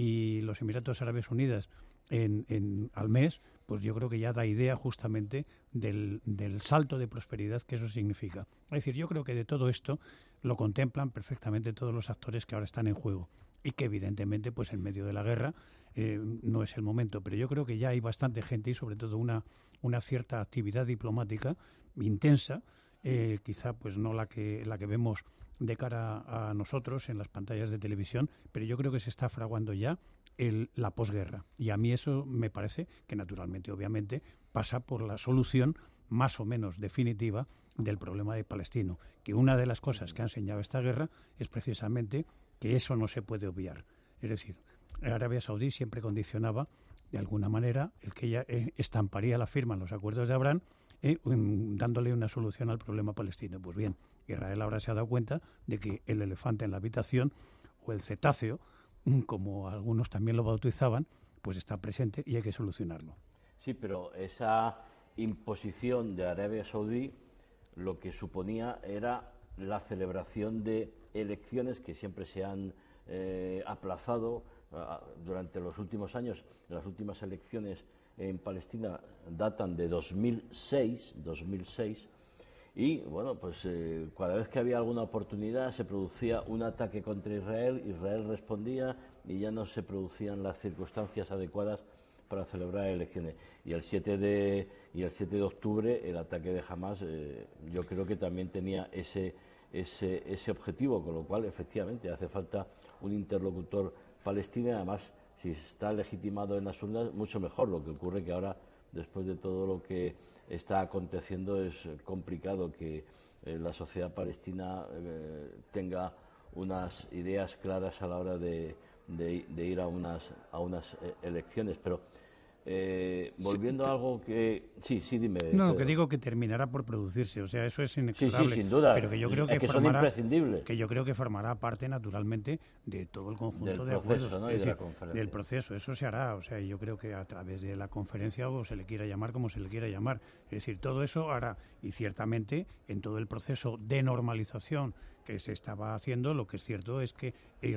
y los Emiratos Árabes Unidos en, en, al mes, pues yo creo que ya da idea justamente del, del salto de prosperidad que eso significa. Es decir, yo creo que de todo esto lo contemplan perfectamente todos los actores que ahora están en juego y que evidentemente pues en medio de la guerra eh, no es el momento, pero yo creo que ya hay bastante gente y sobre todo una, una cierta actividad diplomática intensa, eh, quizá pues no la que, la que vemos de cara a nosotros en las pantallas de televisión, pero yo creo que se está fraguando ya el, la posguerra. Y a mí eso me parece que naturalmente, obviamente, pasa por la solución más o menos definitiva del problema de Palestino, que una de las cosas que ha enseñado esta guerra es precisamente que eso no se puede obviar. Es decir, Arabia Saudí siempre condicionaba, de alguna manera, el que ella eh, estamparía la firma en los acuerdos de Abraham, eh, um, dándole una solución al problema palestino. Pues bien, Israel ahora se ha dado cuenta de que el elefante en la habitación, o el cetáceo, como algunos también lo bautizaban, pues está presente y hay que solucionarlo. Sí, pero esa imposición de Arabia Saudí lo que suponía era la celebración de elecciones que siempre se han eh, aplazado uh, durante los últimos años. Las últimas elecciones en Palestina datan de dos mil seis, y bueno, pues eh, cada vez que había alguna oportunidad se producía un ataque contra Israel, Israel respondía y ya no se producían las circunstancias adecuadas para celebrar elecciones. Y el siete de, y el siete de octubre el ataque de Hamas eh, yo creo que también tenía ese, ese, ese objetivo, con lo cual efectivamente hace falta un interlocutor palestino y además si está legitimado en las urnas mucho mejor. Lo que ocurre que ahora, después de todo lo que está aconteciendo, es complicado que eh, la sociedad palestina eh, tenga unas ideas claras a la hora de, de, de ir a unas, a unas eh, elecciones. Pero Eh, volviendo a algo que... Sí, sí, dime. No, Pedro. que digo que terminará por producirse, o sea, eso es inexorable. Sí, sí, sin duda. Pero que yo creo es que, que formará, son imprescindibles. que yo creo que formará parte, naturalmente, de todo el conjunto del de proceso, acuerdos. ¿no? Es y de decir, la conferencia. del proceso, eso se hará, o sea, yo creo que a través de la conferencia, o se le quiera llamar como se le quiera llamar. Es decir, todo eso hará, y ciertamente, en todo el proceso de normalización que se estaba haciendo, lo que es cierto es que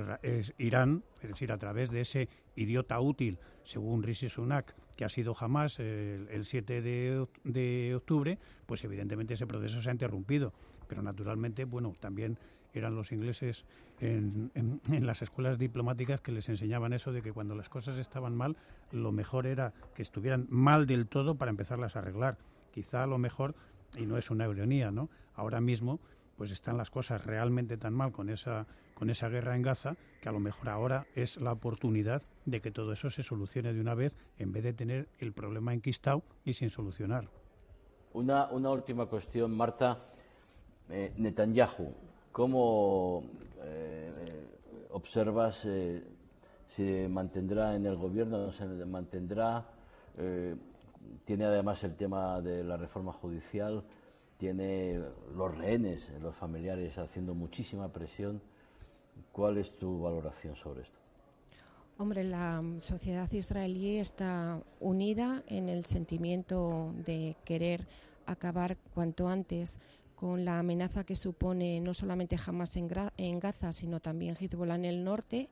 Irán, es decir, a través de ese idiota útil, según Rishi Sunak, que ha sido Hamás el, el siete de octubre, pues evidentemente ese proceso se ha interrumpido. Pero naturalmente, bueno, también eran los ingleses en, en, en las escuelas diplomáticas que les enseñaban eso de que cuando las cosas estaban mal, lo mejor era que estuvieran mal del todo para empezarlas a arreglar. Quizá a lo mejor, y no es una ironía, ¿no? Ahora mismo pues están las cosas realmente tan mal con esa con esa guerra en Gaza, que a lo mejor ahora es la oportunidad de que todo eso se solucione de una vez, en vez de tener el problema enquistado y sin solucionar. Una, una última cuestión, Marta. Eh, Netanyahu, ¿cómo eh, observas eh, se mantendrá en el gobierno, no se mantendrá? Eh, tiene además el tema de la reforma judicial, tiene los rehenes, los familiares haciendo muchísima presión. ¿Cuál es tu valoración sobre esto? Hombre, la sociedad israelí está unida en el sentimiento de querer acabar cuanto antes con la amenaza que supone no solamente Hamás en, Gra- en Gaza, sino también Hezbollah en el norte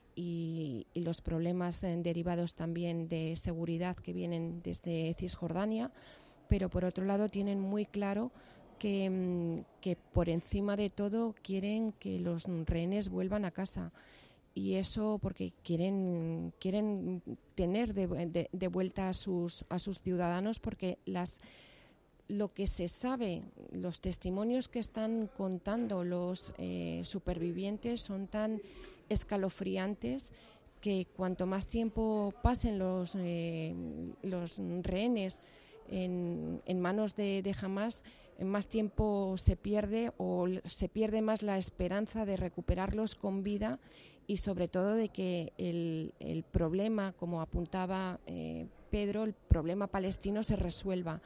y, y los problemas eh, derivados también de seguridad que vienen desde Cisjordania. Pero por otro lado tienen muy claro que, que por encima de todo quieren que los rehenes vuelvan a casa. Y eso porque quieren quieren tener de, de, de vuelta a sus a sus ciudadanos, porque las lo que se sabe, los testimonios que están contando los eh, supervivientes son tan escalofriantes que cuanto más tiempo pasen los eh, los rehenes en, en manos de, de Hamás, en más tiempo se pierde o se pierde más la esperanza de recuperarlos con vida y sobre todo de que el, el problema, como apuntaba eh, Pedro, el problema palestino se resuelva.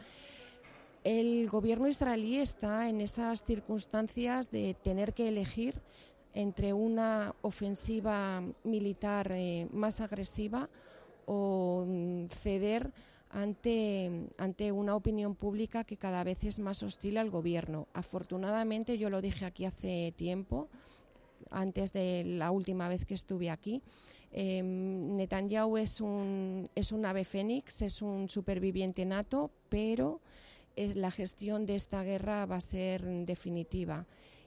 El gobierno israelí está en esas circunstancias de tener que elegir entre una ofensiva militar eh, más agresiva o mm, ceder ante, ante una opinión pública que cada vez es más hostil al gobierno. Afortunadamente, yo lo dije aquí hace tiempo, antes de la última vez que estuve aquí, eh, Netanyahu es un, es un ave fénix, es un superviviente nato, pero eh, la gestión de esta guerra va a ser definitiva.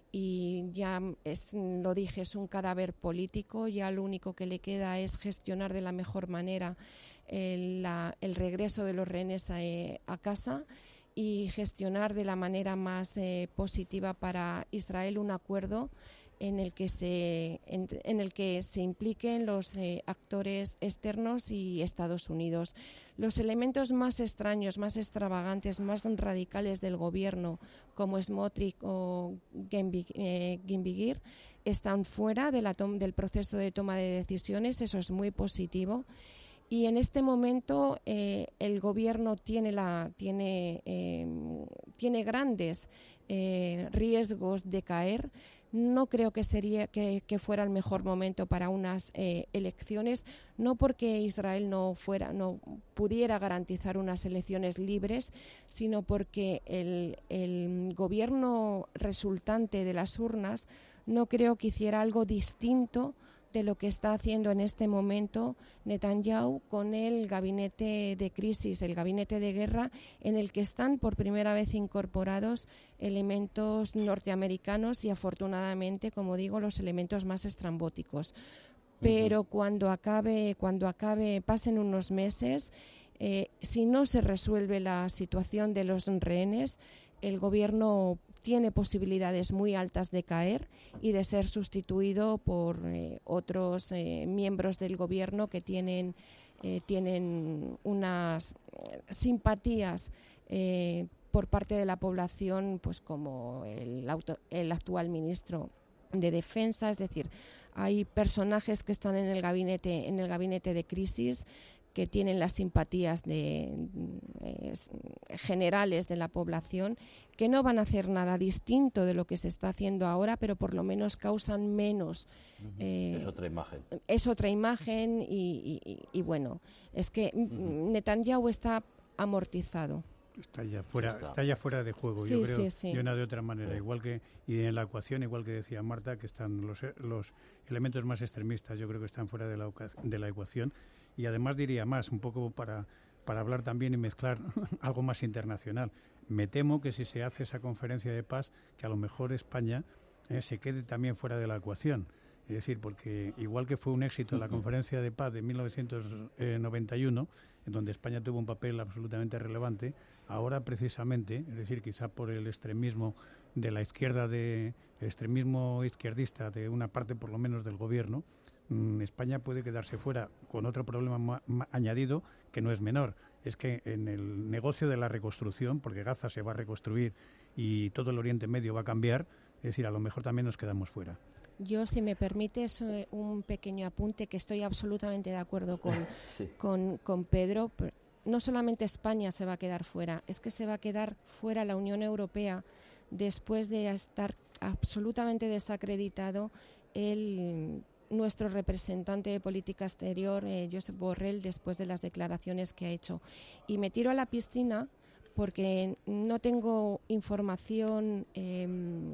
Y ya es, lo dije, es un cadáver político, ya lo único que le queda es gestionar de la mejor manera el, la, el regreso de los rehenes a, a casa y gestionar de la manera más eh, positiva para Israel un acuerdo en el que se en, en el que se impliquen los eh, actores externos y Estados Unidos. Los elementos más extraños, más extravagantes, más radicales del gobierno, como Smotrich o Gin-Vigir, están fuera de la tom- del proceso de toma de decisiones. Eso es muy positivo. Y en este momento eh, el gobierno tiene la tiene eh, tiene grandes eh, riesgos de caer. No creo que sería que, que fuera el mejor momento para unas eh, elecciones, no porque Israel no fuera no pudiera garantizar unas elecciones libres, sino porque el, el gobierno resultante de las urnas no creo que hiciera algo distinto de lo que está haciendo en este momento Netanyahu con el gabinete de crisis, el gabinete de guerra, en el que están por primera vez incorporados elementos norteamericanos y afortunadamente, como digo, los elementos más estrambóticos. Pero uh-huh. cuando acabe, cuando acabe, pasen unos meses, eh, si no se resuelve la situación de los rehenes, el gobierno tiene posibilidades muy altas de caer y de ser sustituido por eh, otros eh, miembros del gobierno que tienen, eh, tienen unas simpatías eh, por parte de la población, pues como el, auto, el actual ministro de Defensa. Es decir, hay personajes que están en el gabinete, en el gabinete de crisis que tienen las simpatías de, eh, generales de la población, que no van a hacer nada distinto de lo que se está haciendo ahora, pero por lo menos causan menos. Eh, es otra imagen. Es otra imagen y, y, y bueno, es que uh-huh. Netanyahu está amortizado. Está ya fuera, está. está ya fuera de juego, sí, yo creo, sí, sí. de una de otra manera, igual que y en la ecuación, igual que decía Marta, que están los, los elementos más extremistas, yo creo que están fuera de la, de la ecuación, y además diría más, un poco para, para hablar también y mezclar algo más internacional. Me temo que si se hace esa conferencia de paz, que a lo mejor España eh, se quede también fuera de la ecuación. Es decir, porque igual que fue un éxito la conferencia de paz de mil novecientos noventa y uno, en donde España tuvo un papel absolutamente relevante, ahora precisamente, es decir, quizá por el extremismo de la izquierda, de el extremismo izquierdista de una parte por lo menos del gobierno, mmm, España puede quedarse fuera con otro problema ma- ma- añadido que no es menor. Es que en el negocio de la reconstrucción, porque Gaza se va a reconstruir y todo el Oriente Medio va a cambiar, es decir, a lo mejor también nos quedamos fuera. Yo, si me permites, un pequeño apunte, que estoy absolutamente de acuerdo con, sí. con, con Pedro. No solamente España se va a quedar fuera, es que se va a quedar fuera la Unión Europea después de estar absolutamente desacreditado el, nuestro representante de política exterior, eh, Josep Borrell, después de las declaraciones que ha hecho. Y me tiro a la piscina porque no tengo información eh,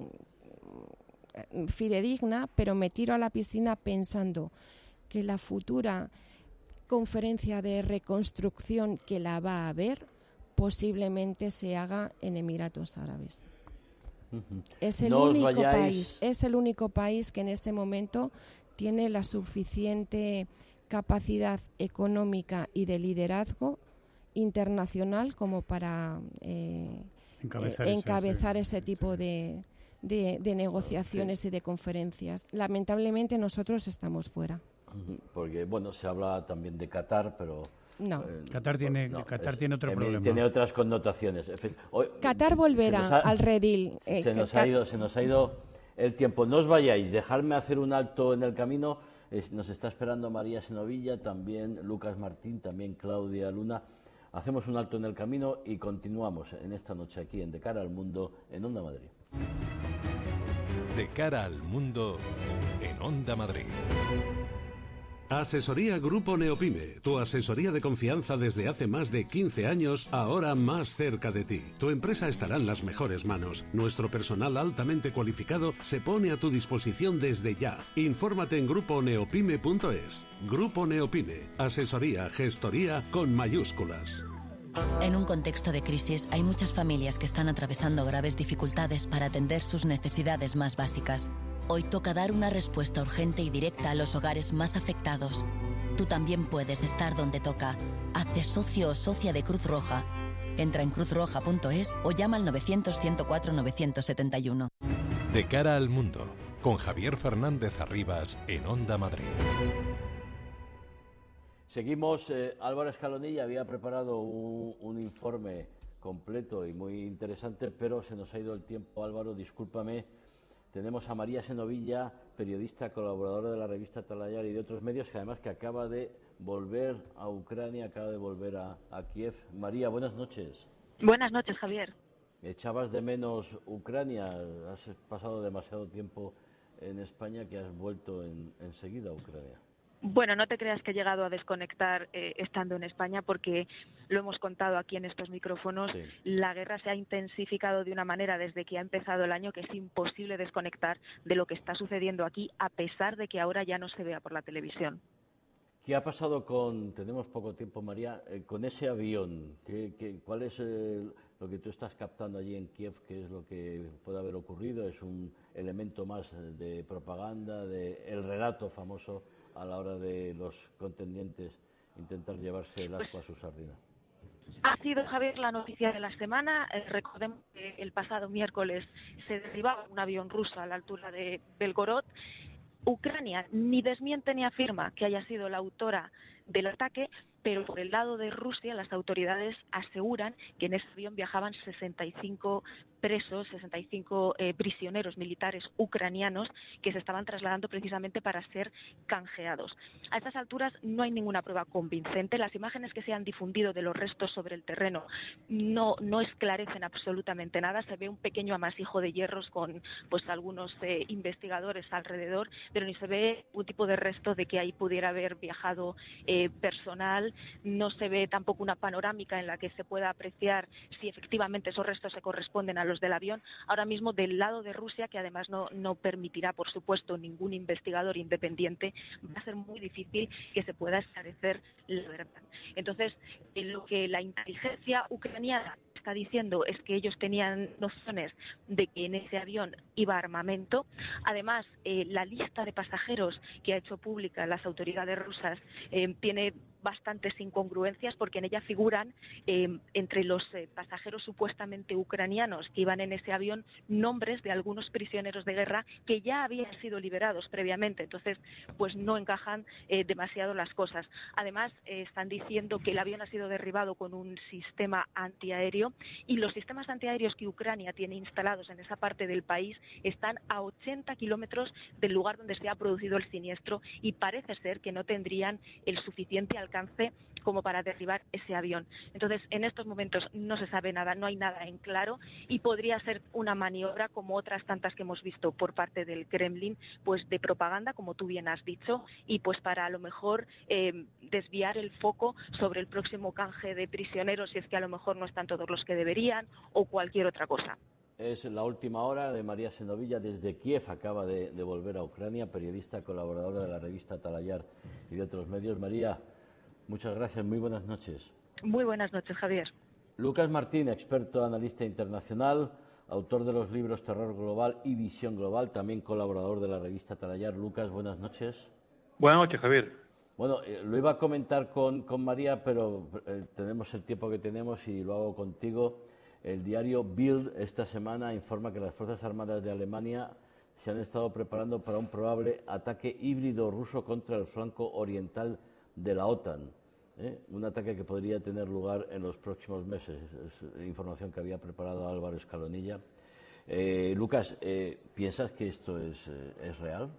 fidedigna, pero me tiro a la piscina pensando que la futura conferencia de reconstrucción, que la va a haber, posiblemente se haga en Emiratos Árabes. Uh-huh. Es el no único país, es el único país que en este momento tiene la suficiente capacidad económica y de liderazgo internacional como para eh, encabezar, eh, encabezar ese, ese tipo de De, de negociaciones sí. y de conferencias. Lamentablemente nosotros estamos fuera. Porque, bueno, se habla también de Qatar, pero... No. Eh, Qatar tiene, no, Qatar es, tiene otro eh, problema. Tiene otras connotaciones. Hoy, Qatar volverá ha, al redil. Eh, se, nos ha ido, se nos ha ido el tiempo. No os vayáis, dejadme hacer un alto en el camino. Es, nos está esperando María Senovilla, también Lucas Martín, también Claudia Luna. Hacemos un alto en el camino y continuamos en esta noche aquí en De Cara al Mundo en Onda Madrid. De Cara al Mundo en Onda Madrid. Asesoría Grupo Neopime, tu asesoría de confianza desde hace más de quince años, ahora más cerca de ti. Tu empresa estará en las mejores manos. Nuestro personal altamente cualificado se pone a tu disposición desde ya. Infórmate en grupo neopime punto es. Grupo Neopime, asesoría, gestoría con mayúsculas. En un contexto de crisis hay muchas familias que están atravesando graves dificultades para atender sus necesidades más básicas. Hoy toca dar una respuesta urgente y directa a los hogares más afectados. Tú también puedes estar donde toca. Hazte socio o socia de Cruz Roja. Entra en cruz roja punto es o llama al novecientos, ciento cuatro, novecientos setenta y uno. De Cara al Mundo, con Javier Fernández Arribas en Onda Madrid. Seguimos. eh, Álvaro Escalonilla había preparado un, un informe completo y muy interesante, pero se nos ha ido el tiempo. Álvaro, discúlpame. Tenemos a María Senovilla, periodista, colaboradora de la revista Talayar y de otros medios, que además que acaba de volver a Ucrania, acaba de volver a, a Kiev. María, buenas noches. Buenas noches, Javier. ¿Echabas de menos Ucrania? Has pasado demasiado tiempo en España que has vuelto en, enseguida a Ucrania. Bueno, no te creas que he llegado a desconectar eh, estando en España, porque lo hemos contado aquí en estos micrófonos. Sí. La guerra se ha intensificado de una manera desde que ha empezado el año que es imposible desconectar de lo que está sucediendo aquí, a pesar de que ahora ya no se vea por la televisión. ¿Qué ha pasado con, tenemos poco tiempo, María, eh, con ese avión? ¿Qué, qué, ¿Cuál es eh, lo que tú estás captando allí en Kiev? ¿Qué es lo que puede haber ocurrido? ¿Es un elemento más de propaganda, de el relato famoso a la hora de los contendientes intentar llevarse el asco a su sardina? Ha sido, Javier, la noticia de la semana. Eh, recordemos que el pasado miércoles se derribaba un avión ruso a la altura de Belgorod. Ucrania ni desmiente ni afirma que haya sido la autora del ataque, pero por el lado de Rusia las autoridades aseguran que en ese avión viajaban sesenta y cinco presos, sesenta y cinco eh, prisioneros militares ucranianos que se estaban trasladando precisamente para ser canjeados. A estas alturas no hay ninguna prueba convincente. Las imágenes que se han difundido de los restos sobre el terreno no, no esclarecen absolutamente nada. Se ve un pequeño amasijo de hierros con pues algunos eh, investigadores alrededor, pero ni se ve un tipo de resto de que ahí pudiera haber viajado eh, personal. No se ve tampoco una panorámica en la que se pueda apreciar si efectivamente esos restos se corresponden a los del avión. Ahora mismo del lado de Rusia, que además no, no permitirá, por supuesto, ningún investigador independiente, va a ser muy difícil que se pueda esclarecer la verdad. Entonces, lo que la inteligencia ucraniana está diciendo es que ellos tenían nociones de que en ese avión iba armamento. Además, eh, la lista de pasajeros que ha hecho pública las autoridades rusas eh, tiene bastantes incongruencias, porque en ella figuran eh, entre los eh, pasajeros supuestamente ucranianos que iban en ese avión nombres de algunos prisioneros de guerra que ya habían sido liberados previamente. Entonces, pues no encajan eh, demasiado las cosas. Además, eh, están diciendo que el avión ha sido derribado con un sistema antiaéreo, y los sistemas antiaéreos que Ucrania tiene instalados en esa parte del país están a ochenta kilómetros del lugar donde se ha producido el siniestro, y parece ser que no tendrían el suficiente alcance como para derribar ese avión. Entonces, en estos momentos no se sabe nada, no hay nada en claro, y podría ser una maniobra como otras tantas que hemos visto por parte del Kremlin, pues de propaganda, como tú bien has dicho, y pues para a lo mejor eh, desviar el foco sobre el próximo canje de prisioneros, si es que a lo mejor no están todos los que deberían, o cualquier otra cosa. Es la última hora de María Senovilla desde Kiev, acaba de, de volver a Ucrania, periodista, colaboradora de la revista Talayar y de otros medios. María, muchas gracias, muy buenas noches. Muy buenas noches, Javier. Lucas Martín, experto analista internacional, autor de los libros Terror Global y Visión Global, también colaborador de la revista Talayar. Lucas, buenas noches. Buenas noches, Javier. Bueno, eh, lo iba a comentar con, con María, pero eh, tenemos el tiempo que tenemos y lo hago contigo. El diario Bild esta semana informa que las Fuerzas Armadas de Alemania se han estado preparando para un probable ataque híbrido ruso contra el flanco oriental de la OTAN. ¿eh? Un ataque que podría tener lugar en los próximos meses. Es información que había preparado Álvaro Escalonilla. Eh, Lucas, eh, ¿piensas que esto es, eh, es real?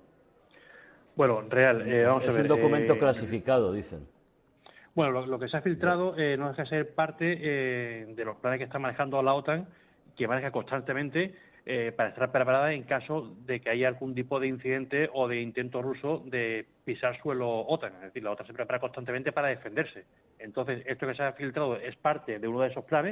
Bueno, real. Eh, vamos es a ver, un documento eh, clasificado, dicen. Bueno, lo, lo que se ha filtrado eh, no deja de ser parte eh, de los planes que está manejando la OTAN, que maneja constantemente eh, para estar preparada en caso de que haya algún tipo de incidente o de intento ruso de pisar suelo OTAN. Es decir, la OTAN se prepara constantemente para defenderse. Entonces, esto que se ha filtrado es parte de uno de esos planes,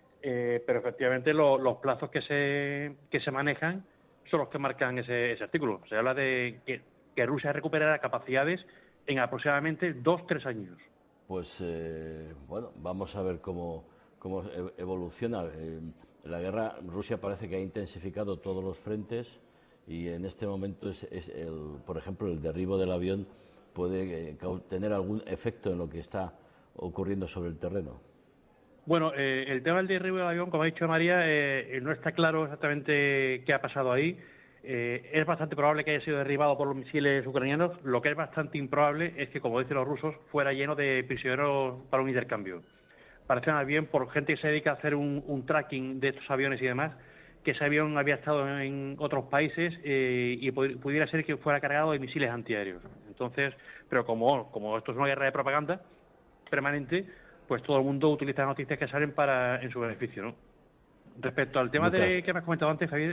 eh, pero efectivamente lo, los plazos que se, que se manejan son los que marcan ese, ese artículo. Se habla de que, que Rusia recuperará capacidades en aproximadamente dos, tres años. Pues eh, bueno, vamos a ver cómo, cómo evoluciona. Eh, la guerra, Rusia parece que ha intensificado todos los frentes y en este momento, es, es el, por ejemplo, el derribo del avión puede eh, tener algún efecto en lo que está ocurriendo sobre el terreno. Bueno, eh, el tema del derribo del avión, como ha dicho María, eh, no está claro exactamente qué ha pasado ahí. Eh, es bastante probable que haya sido derribado por los misiles ucranianos. Lo que es bastante improbable es que, como dicen los rusos, fuera lleno de prisioneros para un intercambio. Parece más bien, por gente que se dedica a hacer un, un tracking de estos aviones y demás, que ese avión había estado en otros países eh, y pudiera ser que fuera cargado de misiles antiaéreos. Entonces, pero como, como esto es una guerra de propaganda permanente, pues todo el mundo utiliza las noticias que salen para en su beneficio, ¿no? Respecto al tema Lucas, de que me has comentado antes, Javier.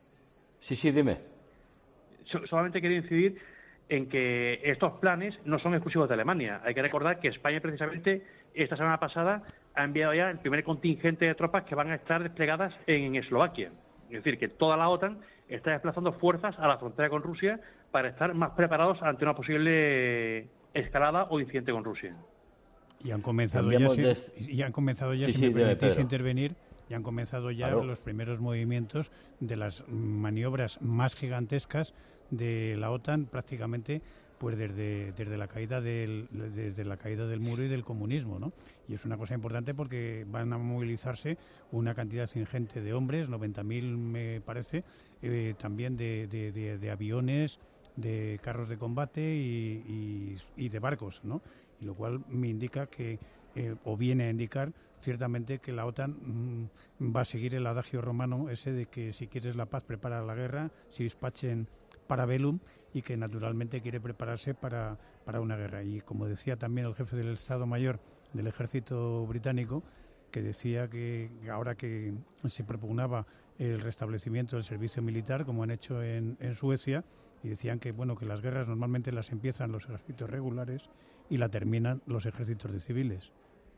Sí, sí, dime. Solamente quería incidir en que estos planes no son exclusivos de Alemania. Hay que recordar que España, precisamente, esta semana pasada ha enviado ya el primer contingente de tropas que van a estar desplegadas en Eslovaquia. Es decir, que toda la OTAN está desplazando fuerzas a la frontera con Rusia para estar más preparados ante una posible escalada o incidente con Rusia. Y han comenzado ya, de... si, y han comenzado ya, sí, si sí, me permitís Pedro. intervenir, ya han comenzado ya claro. los primeros movimientos de las maniobras más gigantescas de la OTAN, prácticamente pues desde desde la caída del desde la caída del muro y del comunismo, ¿no? Y es una cosa importante porque van a movilizarse una cantidad ingente de hombres, noventa mil me parece, eh, también de, de, de, de aviones de carros de combate y, y, y de barcos, ¿no? Y lo cual me indica que, eh, o viene a indicar ciertamente que la OTAN mmm, va a seguir el adagio romano ese de que si quieres la paz, prepara la guerra, si dispatchen para bellum, y que naturalmente quiere prepararse para, para una guerra. Y como decía también el jefe del Estado Mayor del Ejército Británico, que decía que ahora que se propugnaba el restablecimiento del servicio militar, como han hecho en, en Suecia, y decían que bueno que las guerras normalmente las empiezan los ejércitos regulares y la terminan los ejércitos de civiles.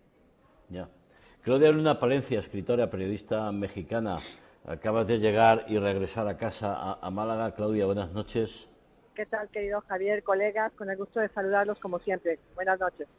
Ya. Claudia Luna Palencia, escritora, periodista mexicana, acabas de llegar y regresar a casa a, a Málaga. Claudia, buenas noches. ¿Qué tal, querido Javier, colegas? Con el gusto de saludarlos como siempre. Buenas noches.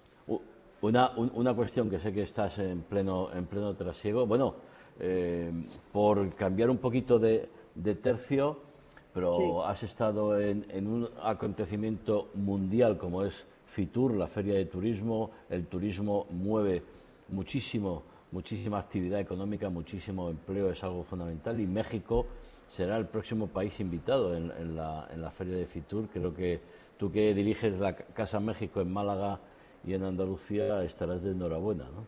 Una, un, una cuestión que sé que estás en pleno, en pleno trasiego. Bueno, eh, por cambiar un poquito de, de tercio, pero sí. Has estado en, en un acontecimiento mundial como es FITUR, la Feria de Turismo. El turismo mueve muchísimo, muchísima actividad económica, muchísimo empleo, es algo fundamental, y México será el próximo país invitado en, en, la, en la Feria de FITUR. Creo que tú, que diriges la Casa México en Málaga y en Andalucía, estarás de enhorabuena, ¿no?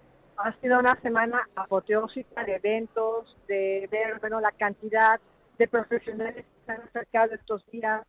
Ha sido una semana apoteósica de eventos, de ver bueno, la cantidad de profesionales que se han acercado estos días,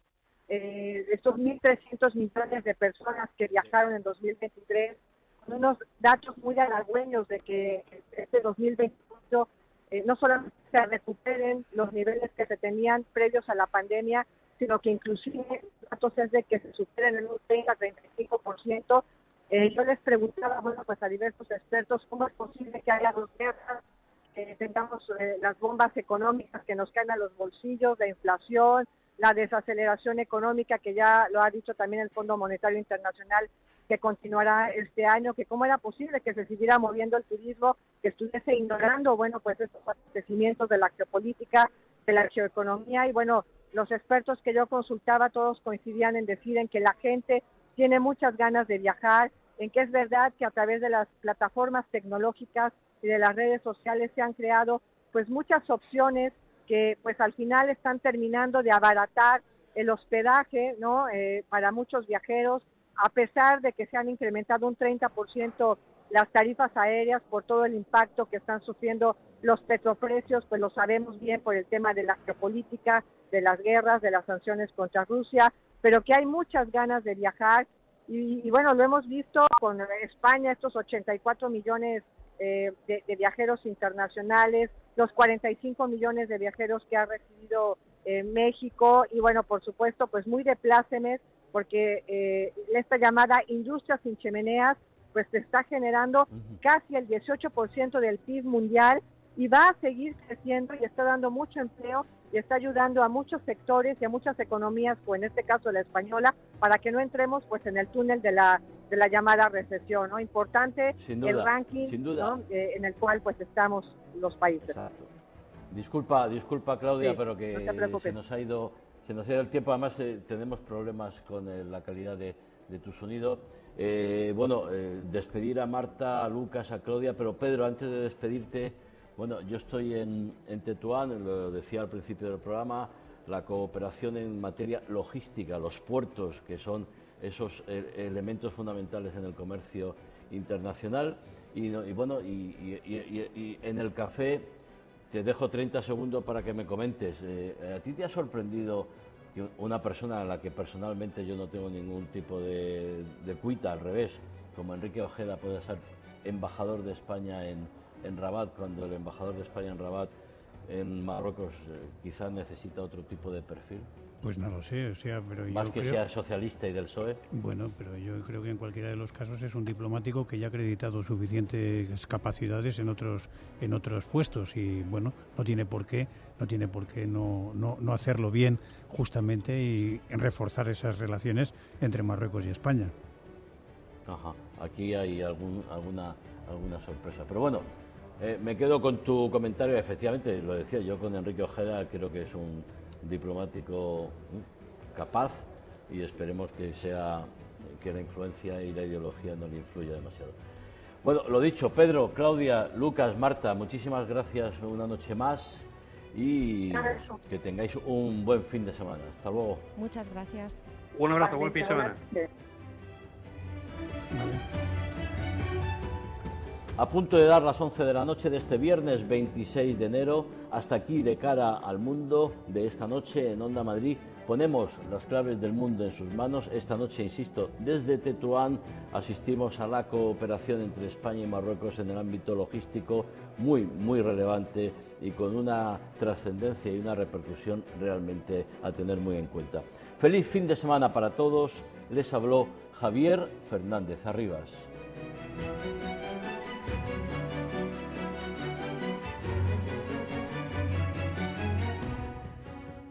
eh, estos mil trescientos millones de personas que viajaron en dos mil veintitrés, con unos datos muy halagüeños de que este dos mil veinticuatro eh, no solamente se recuperen los niveles que se tenían previos a la pandemia, sino que inclusive los datos es de que se superen en un treinta a treinta y cinco por ciento. Eh, yo les preguntaba, bueno, pues a diversos expertos, ¿cómo es posible que haya dos guerras, que tengamos eh, las bombas económicas que nos caen a los bolsillos, la inflación, la desaceleración económica, que ya lo ha dicho también el Fondo Monetario Internacional, que continuará este año, que cómo era posible que se siguiera moviendo el turismo, que estuviese ignorando, bueno, pues estos acontecimientos de la geopolítica, de la geoeconomía? Y bueno, los expertos que yo consultaba todos coincidían en decir en que la gente tiene muchas ganas de viajar, en que es verdad que a través de las plataformas tecnológicas y de las redes sociales se han creado pues muchas opciones que pues al final están terminando de abaratar el hospedaje, ¿no? Eh, para muchos viajeros, a pesar de que se han incrementado un treinta por ciento las tarifas aéreas por todo el impacto que están sufriendo los petroprecios, pues lo sabemos bien por el tema de la geopolítica, de las guerras, de las sanciones contra Rusia, pero que hay muchas ganas de viajar y, y bueno, lo hemos visto con España, estos ochenta y cuatro millones eh, de, de viajeros internacionales, los cuarenta y cinco millones de viajeros que ha recibido eh, México, y bueno, por supuesto, pues muy de plácemes, porque eh, esta llamada industria sin chimeneas pues está generando uh-huh. casi el dieciocho por ciento del P I B mundial y va a seguir creciendo y está dando mucho empleo y está ayudando a muchos sectores y a muchas economías, o en este caso la española, para que no entremos pues en el túnel de la de la llamada recesión, ¿no? Importante duda, el ranking, ¿no? eh, en el cual pues estamos los países. Exacto. Disculpa, disculpa Claudia, sí, pero que no se nos ha ido se nos ha ido el tiempo. Además eh, tenemos problemas con eh, la calidad de, de tu sonido. Eh, bueno, eh, despedir a Marta, a Lucas, a Claudia, pero Pedro, antes de despedirte, bueno, yo estoy en, en Tetuán, lo decía al principio del programa, la cooperación en materia logística, los puertos, que son esos eh, elementos fundamentales en el comercio internacional, y, y bueno, y, y, y, y en el café te dejo treinta segundos para que me comentes. Eh, ¿A ti te ha sorprendido que una persona a la que personalmente yo no tengo ningún tipo de, de cuita, al revés, como Enrique Ojeda, pueda ser embajador de España en, en Rabat, cuando el embajador de España en Rabat, en Marruecos, eh, quizás necesita otro tipo de perfil? Pues no lo sé, o sea, pero yo Más que creo... sea socialista y del P S O E. Bueno, pero yo creo que en cualquiera de los casos es un diplomático que ya ha acreditado suficientes capacidades en otros en otros puestos y bueno, no tiene por qué, no tiene por qué no, no, no hacerlo bien justamente y reforzar esas relaciones entre Marruecos y España. Ajá, aquí hay algún, alguna alguna sorpresa, pero bueno, eh, me quedo con tu comentario. Efectivamente, lo decía yo con Enrique Ojeda, creo que es un diplomático capaz y esperemos que sea que la influencia y la ideología no le influya demasiado. Bueno, lo dicho, Pedro, Claudia, Lucas, Marta, muchísimas gracias una noche más y que tengáis un buen fin de semana. Hasta luego. Muchas gracias. Un abrazo, buen fin de semana. A punto de dar las once de la noche de este viernes veintiséis de enero, hasta aquí De Cara al Mundo de esta noche en Onda Madrid. Ponemos las claves del mundo en sus manos. Esta noche, insisto, desde Tetuán asistimos a la cooperación entre España y Marruecos en el ámbito logístico, muy, muy relevante y con una trascendencia y una repercusión realmente a tener muy en cuenta. Feliz fin de semana para todos. Les habló Javier Fernández Arribas.